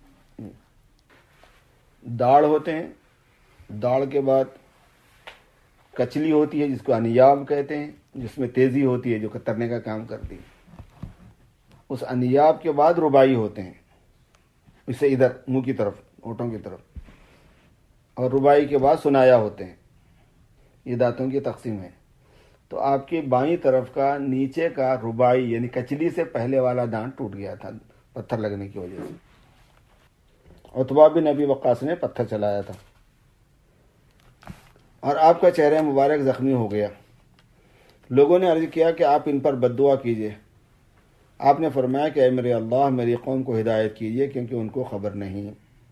داڑھ ہوتے ہیں، داڑھ کے بعد کچلی ہوتی ہے جس کو انیاب کہتے ہیں، جس میں تیزی ہوتی ہے جو کترنے کا کام کرتی ہے، اس انیاب کے بعد رباعی ہوتے ہیں، اس سے ادھر منہ کی طرف، ہونٹوں کی طرف، اور رباعی کے بعد سنایا ہوتے ہیں۔ یہ دانتوں کی تقسیم ہے۔ تو آپ کی بائیں طرف کا نیچے کا رباعی یعنی کچلی سے پہلے والا دانت ٹوٹ گیا تھا پتھر لگنے کی وجہ سے. عتبہ بن ابی وقاص نے پتھر چلایا تھا اور آپ کا چہرہ مبارک زخمی ہو گیا. لوگوں نے عرض کیا کہ آپ ان پر بد دعا کیجیے. آپ نے فرمایا کہ اے میرے اللہ میری قوم کو ہدایت کیجیے کیونکہ ان کو خبر نہیں.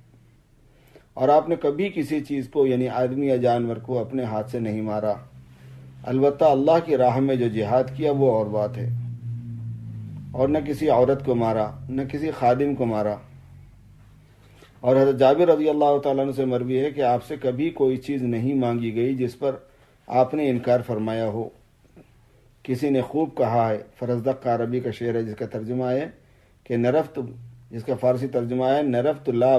اور آپ نے کبھی کسی چیز کو یعنی آدمی یا جانور کو اپنے ہاتھ سے نہیں مارا، البتہ اللہ کی راہ میں جو جہاد کیا وہ اور بات ہے. اور نہ کسی عورت کو مارا نہ کسی خادم کو مارا. اور حضرت جابر رضی اللہ تعالیٰ عنہ سے مروی ہے کہ آپ سے کبھی کوئی چیز نہیں مانگی گئی جس پر آپ نے انکار فرمایا ہو. کسی نے خوب کہا ہے، فرزدق کا عربی کا شعر ہے جس کا ترجمہ ہے کہ نرفت، جس کا فارسی ترجمہ ہے نرفت لا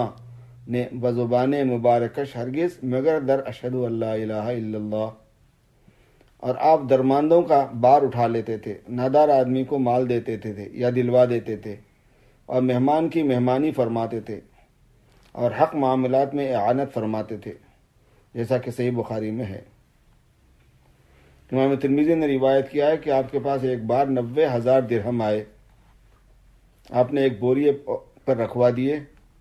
بزبان مبارکش ہرگز مگر در اشہد اللہ الہ الا اللہ. اور آپ درماندوں کا بار اٹھا لیتے تھے، نادار آدمی کو مال دیتے تھے یا دلوا دیتے تھے، اور مہمان کی مہمانی فرماتے تھے، اور حق معاملات میں اعانت فرماتے تھے، جیسا کہ صحیح بخاری میں ہے. امام ترمذی نے روایت کیا ہے کہ آپ کے پاس ایک بار 90,000 درہم آئے. آپ نے ایک بوری پر رکھوا دیے،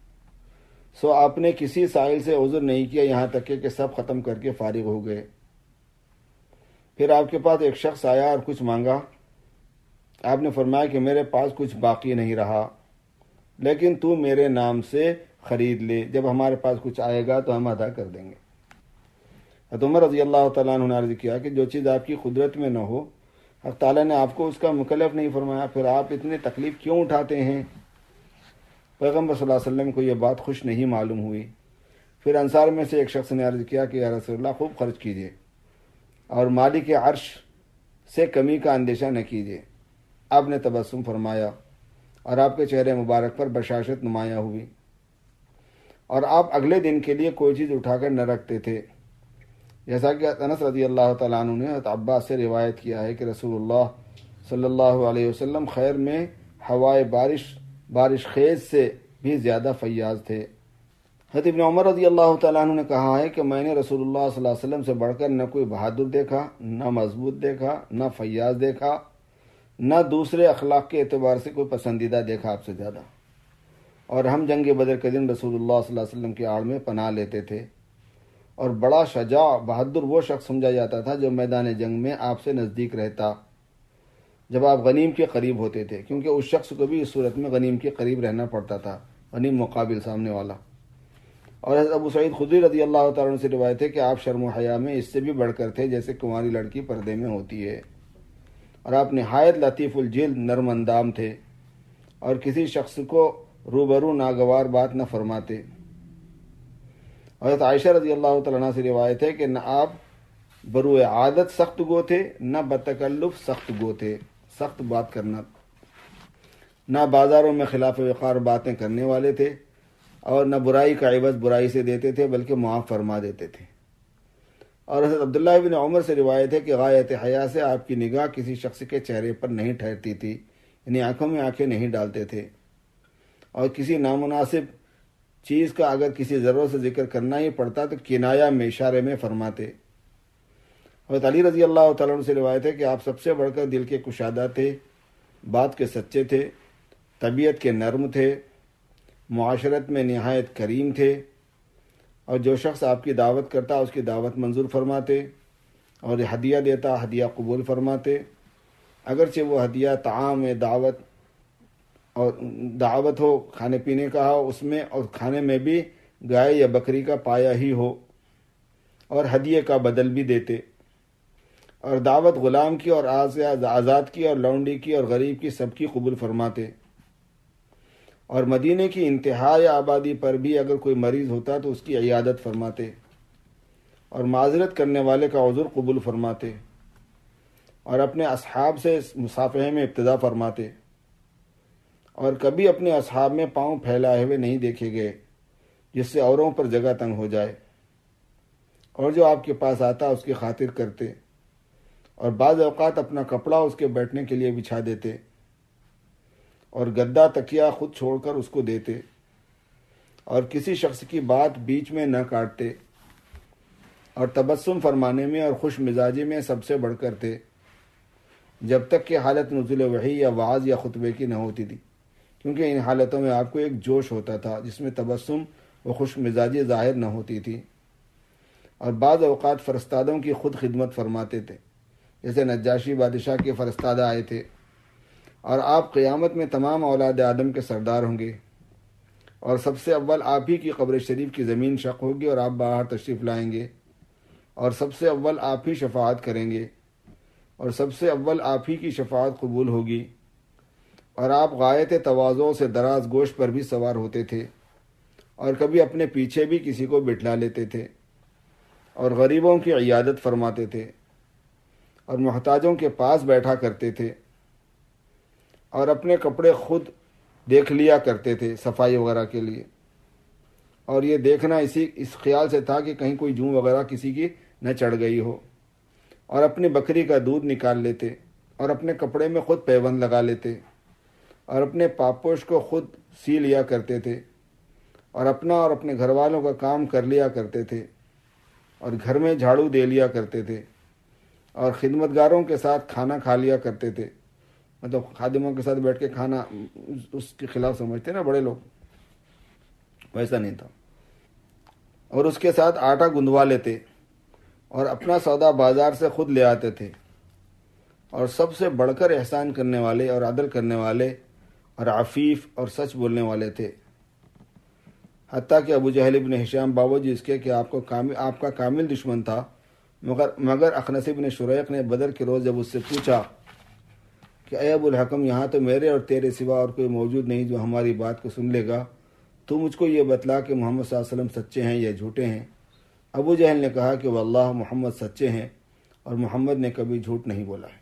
سو آپ نے کسی سائل سے عذر نہیں کیا یہاں تک کہ سب ختم کر کے فارغ ہو گئے. پھر آپ کے پاس ایک شخص آیا اور کچھ مانگا. آپ نے فرمایا کہ میرے پاس کچھ باقی نہیں رہا، لیکن تو میرے نام سے خرید لے، جب ہمارے پاس کچھ آئے گا تو ہم ادا کر دیں گے. حضرت عمر رضی اللہ تعالیٰ عنہ نے عرض کیا کہ جو چیز آپ کی قدرت میں نہ ہو حق تعالیٰ نے آپ کو اس کا مکلف نہیں فرمایا، پھر آپ اتنی تکلیف کیوں اٹھاتے ہیں؟ پیغمبر صلی اللہ علیہ وسلم کو یہ بات خوش نہیں معلوم ہوئی. پھر انصار میں سے ایک شخص نے عرض کیا کہ یا رسول اللہ خوب خرچ کیجیے اور مالک عرش سے کمی کا اندیشہ نہ کیجیے. آپ نے تبسم فرمایا اور آپ کے چہرے مبارک پر بشاشت نمایاں ہوئی، اور آپ اگلے دن کے لیے کوئی چیز اٹھا کر نہ رکھتے تھے. جیسا کہ انس رضی اللہ تعالیٰ عنہ نے حضرت عباس سے روایت کیا ہے کہ رسول اللہ صلی اللہ علیہ وسلم خیر میں ہوائے بارش خیز سے بھی زیادہ فیاض تھے. حضرت ابن عمر رضی اللہ تعالیٰ عنہ نے کہا ہے کہ میں نے رسول اللہ صلی اللہ علیہ وسلم سے بڑھ کر نہ کوئی بہادر دیکھا، نہ مضبوط دیکھا، نہ فیاض دیکھا، نہ دوسرے اخلاق کے اعتبار سے کوئی پسندیدہ دیکھا آپ سے زیادہ. اور ہم جنگ بدر کے دن رسول اللہ صلی اللہ علیہ وسلم کی آڑ میں پناہ لیتے تھے، اور بڑا شجاع بہادر وہ شخص سمجھا جاتا تھا جو میدان جنگ میں آپ سے نزدیک رہتا جب آپ غنیم کے قریب ہوتے تھے، کیونکہ اس شخص کو بھی اس صورت میں غنیم کے قریب رہنا پڑتا تھا، غنیم مقابل سامنے والا. اور حضرت ابو سعید خدری رضی اللہ تعالیٰ عنہ سے روایت ہے کہ آپ شرم و حیا میں اس سے بھی بڑھ کر تھے جیسے کنواری لڑکی پردے میں ہوتی ہے، اور آپ نہایت لطیف الجلد نرم اندام تھے، اور کسی شخص کو روبرو ناگوار بات نہ فرماتے. حضرت عائشہ رضی اللہ تعالیٰ عنہ سے روایت ہے کہ نہ آپ بروئے عادت سخت گو تھے، نہ بتکلف سخت گو تھے، سخت بات کرنا، نہ بازاروں میں خلاف وقار باتیں کرنے والے تھے، اور نہ برائی کا عوض برائی سے دیتے تھے بلکہ معاف فرما دیتے تھے. اور حضرت عبداللہ بن عمر سے روایت ہے کہ غایت حیا سے آپ کی نگاہ کسی شخص کے چہرے پر نہیں ٹھہرتی تھی، یعنی آنکھوں میں آنکھیں نہیں ڈالتے تھے، اور کسی نامناسب چیز کا اگر کسی ضرورت سے ذکر کرنا ہی پڑتا تو کنایا میں اشارے میں فرماتے. حضرت علی رضی اللہ تعالیٰ عنہ سے روایت ہے کہ آپ سب سے بڑھ کر دل کے کشادہ تھے، بات کے سچے تھے، طبیعت کے نرم تھے، معاشرت میں نہایت کریم تھے، اور جو شخص آپ کی دعوت کرتا اس کی دعوت منظور فرماتے، اور ہدیہ دیتا ہدیہ قبول فرماتے، اگرچہ وہ ہدیہ طعام دعوت ہو، کھانے پینے کا ہو، اس میں اور کھانے میں بھی گائے یا بکری کا پایا ہی ہو، اور ہدیے کا بدل بھی دیتے. اور دعوت غلام کی اور آزاد کی اور لونڈی کی اور غریب کی سب کی قبول فرماتے. اور مدینے کی انتہائی آبادی پر بھی اگر کوئی مریض ہوتا تو اس کی عیادت فرماتے، اور معذرت کرنے والے کا عذر قبول فرماتے، اور اپنے اصحاب سے مصافحے میں ابتدا فرماتے، اور کبھی اپنے اصحاب میں پاؤں پھیلائے ہوئے نہیں دیکھے گئے جس سے اوروں پر جگہ تنگ ہو جائے. اور جو آپ کے پاس آتا اس کی خاطر کرتے، اور بعض اوقات اپنا کپڑا اس کے بیٹھنے کے لیے بچھا دیتے، اور گدا تکیا خود چھوڑ کر اس کو دیتے، اور کسی شخص کی بات بیچ میں نہ کاٹتے، اور تبسم فرمانے میں اور خوش مزاجی میں سب سے بڑھ کر تھے، جب تک کہ حالت نزول وحی یا وعظ یا خطبے کی نہ ہوتی تھی، کیونکہ ان حالتوں میں آپ کو ایک جوش ہوتا تھا جس میں تبسم و خوش مزاجی ظاہر نہ ہوتی تھی۔ اور بعض اوقات فرستادوں کی خود خدمت فرماتے تھے، جیسے نجاشی بادشاہ کے فرستادہ آئے تھے، اور آپ قیامت میں تمام اولاد آدم کے سردار ہوں گے، اور سب سے اول آپ ہی کی قبر شریف کی زمین شق ہوگی اور آپ باہر تشریف لائیں گے، اور سب سے اول آپ ہی شفاعت کریں گے، اور سب سے اول آپ ہی کی شفاعت قبول ہوگی، اور آپ غایت تواضع سے دراز گوشت پر بھی سوار ہوتے تھے، اور کبھی اپنے پیچھے بھی کسی کو بٹھلا لیتے تھے، اور غریبوں کی عیادت فرماتے تھے، اور محتاجوں کے پاس بیٹھا کرتے تھے، اور اپنے کپڑے خود دیکھ لیا کرتے تھے صفائی وغیرہ کے لیے، اور یہ دیکھنا اس خیال سے تھا کہ کہیں کوئی جوں وغیرہ کسی کی نہ چڑھ گئی ہو، اور اپنی بکری کا دودھ نکال لیتے، اور اپنے کپڑے میں خود پیوند لگا لیتے، اور اپنے پاپوش کو خود سی لیا کرتے تھے، اور اپنا اور اپنے گھر والوں کا کام کر لیا کرتے تھے، اور گھر میں جھاڑو دے لیا کرتے تھے، اور خدمتگاروں کے ساتھ کھانا کھا لیا کرتے تھے، مطلب خادموں کے ساتھ بیٹھ کے کھانا اس کے خلاف سمجھتے نا بڑے لوگ، ویسا نہیں تھا، اور اس کے ساتھ آٹا گندوا لیتے، اور اپنا سودا بازار سے خود لے آتے تھے، اور سب سے بڑھ کر احسان کرنے والے اور عدل کرنے والے اور عفیف اور سچ بولنے والے تھے، حتیٰ کہ ابو جہل ابن ہشام باوجود اس کے کہ آپ کا کامل دشمن تھا، مگر اخنس ابن شریق نے بدر کے روز جب اس سے پوچھا کہ اے ابو الحکم، یہاں تو میرے اور تیرے سوا اور کوئی موجود نہیں جو ہماری بات کو سن لے گا، تو مجھ کو یہ بتلا کہ محمد صلی اللہ علیہ وسلم سچے ہیں یا جھوٹے ہیں؟ ابو جہل نے کہا کہ واللہ محمد سچے ہیں، اور محمد نے کبھی جھوٹ نہیں بولا ہے۔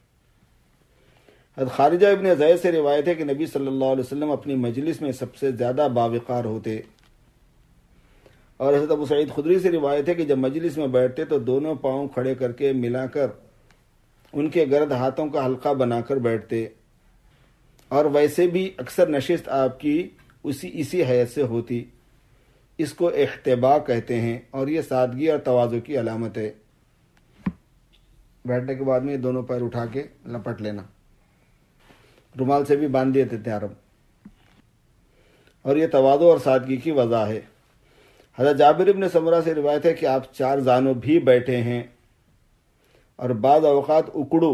حضرت خارجہ ابن زید سے روایت ہے کہ نبی صلی اللہ علیہ وسلم اپنی مجلس میں سب سے زیادہ باوقار ہوتے، اور حضرت ابو سعید خدری سے روایت ہے کہ جب مجلس میں بیٹھتے تو دونوں پاؤں کھڑے کر کے ملا کر ان کے گرد ہاتھوں کا حلقہ بنا کر بیٹھتے، اور ویسے بھی اکثر نشست آپ کی اسی حیث سے ہوتی۔ اس کو احتباء کہتے ہیں، اور یہ سادگی اور تواضع کی علامت ہے۔ بیٹھنے کے بعد میں دونوں پیر اٹھا کے لپٹ لینا، رومال سے بھی باندھ دیتے تھے عرب، اور یہ تواضع اور سادگی کی وضع ہے۔ حضرت جابر ابن سمرہ سے روایت ہے کہ آپ 4 زانوں بھی بیٹھے ہیں، اور بعض اوقات اکڑو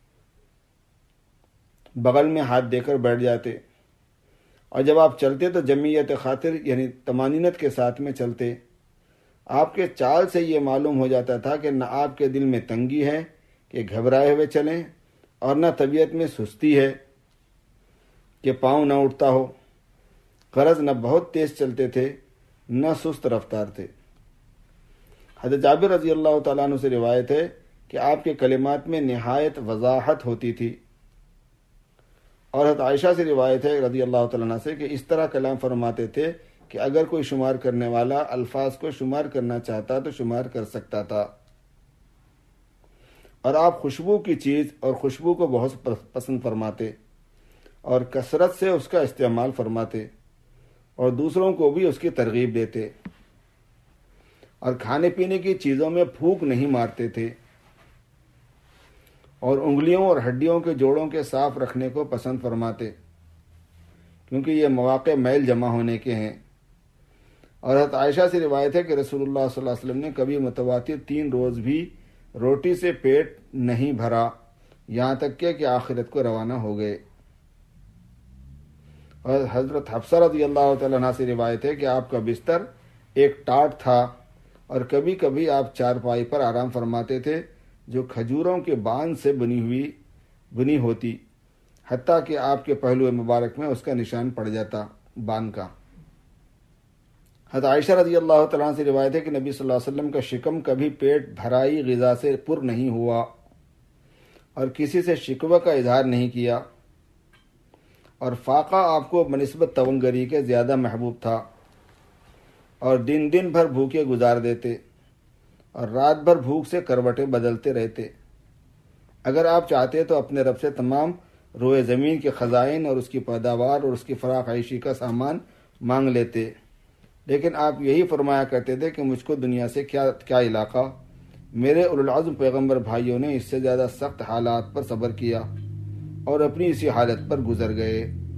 بغل میں ہاتھ دے کر بیٹھ جاتے، اور جب آپ چلتے تو جمعیت خاطر یعنی طمانینت کے ساتھ میں چلتے۔ آپ کے چال سے یہ معلوم ہو جاتا تھا کہ نہ آپ کے دل میں تنگی ہے کہ گھبرائے ہوئے چلیں، اور نہ طبیعت میں سستی ہے کہ پاؤں نہ اٹھتا ہو۔ غرض نہ بہت تیز چلتے تھے نہ سست رفتار تھے۔ حضرت جابر رضی اللہ تعالیٰ عنہ سے روایت ہے کہ آپ کے کلمات میں نہایت وضاحت ہوتی تھی، اور حضرت عائشہ سے روایت ہے رضی اللہ تعالیٰ عنہ سے کہ اس طرح کلام فرماتے تھے کہ اگر کوئی شمار کرنے والا الفاظ کو شمار کرنا چاہتا تو شمار کر سکتا تھا۔ اور آپ خوشبو کی چیز اور خوشبو کو بہت پسند فرماتے، اور کثرت سے اس کا استعمال فرماتے، اور دوسروں کو بھی اس کی ترغیب دیتے، اور کھانے پینے کی چیزوں میں پھونک نہیں مارتے تھے، اور انگلیوں اور ہڈیوں کے جوڑوں کے صاف رکھنے کو پسند فرماتے، کیونکہ یہ مواقع میل جمع ہونے کے ہیں۔ اور حضرت عائشہ سے روایت ہے کہ رسول اللہ صلی اللہ علیہ وسلم نے کبھی متواتر 3 روز بھی روٹی سے پیٹ نہیں بھرا، یہاں تک کہ آخرت کو روانہ ہو گئے۔ اور حضرت حفصہ رضی اللہ تعالیٰ عنہ سے روایت ہے کہ آپ کا بستر ایک ٹاٹ تھا، اور کبھی کبھی آپ چارپائی پر آرام فرماتے تھے جو کھجوروں کے بان سے بنی ہوتی، حتیٰ کہ آپ کے پہلو مبارک میں اس کا نشان پڑ جاتا بان کا۔ حضرت عائشہ رضی اللہ تعالیٰ عنہ سے روایت ہے کہ نبی صلی اللہ علیہ وسلم کا شکم کبھی پیٹ بھرائی غذا سے پر نہیں ہوا، اور کسی سے شکوہ کا اظہار نہیں کیا، اور فاقہ آپ کو بنسبت تونگری کے زیادہ محبوب تھا، اور دن بھر بھوکے گزار دیتے، اور رات بھر بھوک سے کروٹیں بدلتے رہتے۔ اگر آپ چاہتے تو اپنے رب سے تمام روئے زمین کے خزائن اور اس کی پیداوار اور اس کی فراخ عیشی کا سامان مانگ لیتے، لیکن آپ یہی فرمایا کرتے تھے کہ مجھ کو دنیا سے کیا علاقہ، میرے اولو العزم پیغمبر بھائیوں نے اس سے زیادہ سخت حالات پر صبر کیا اور اپنی اسی حالت پر گزر گئے۔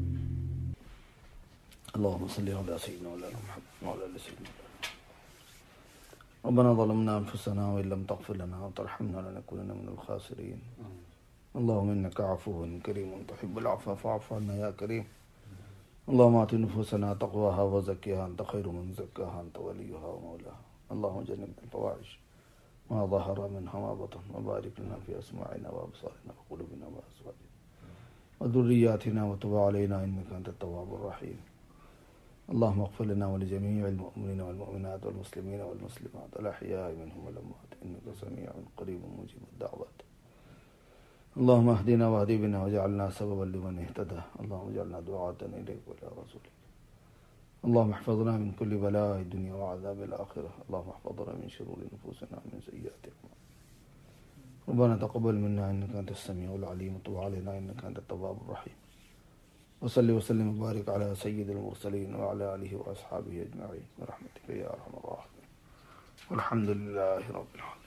اللہم صلی علی سیدنا مولانا محمد وعلی آل سیدنا مولانا۔ ربنا ظلمنا انفسنا وان لم تغفر لنا وترحمنا لنكونن من الخاسرین۔ اللهم انك عفو کریم تحب العفو فاعف عنا یا کریم۔ اللهم آت نفوسنا تقواها وزکها انت خیر من زکاها انت ولیها ومولاها۔ اللهم جنبنا الفواحش ما ظهر منها ما بطن وبارك لنا في أسماعنا وأبصارنا وقلوبنا وأزواجنا وذرياتنا وتب علينا إنك أنت التواب الرحيم۔ اللهم اغفر لنا ولجميع المؤمنين والمؤمنات والمسلمين والمسلمات الأحياء منهم والأموات إنك سميع قريب مجيب الدعوات۔ اللهم اهدنا واهد بنا واجعلنا سببا لمن اهتدى۔ اللهم اجعلنا دعاة إليك وإلى رسولك۔ اللهم احفظنا من كل بلاء الدنيا وعذاب الآخرة۔ اللهم احفظنا من شرور نفوسنا ومن سيئات أعمالنا۔ ربنا تقبل منا إنك أنت السميع العليم وتب علينا إنك أنت التواب الرحيم۔ وصل وسلم وبارك على سيد المرسلين وعلى آله وأصحابه أجمعين برحمتك يا أرحم الراحمين، والحمد لله رب العالمين۔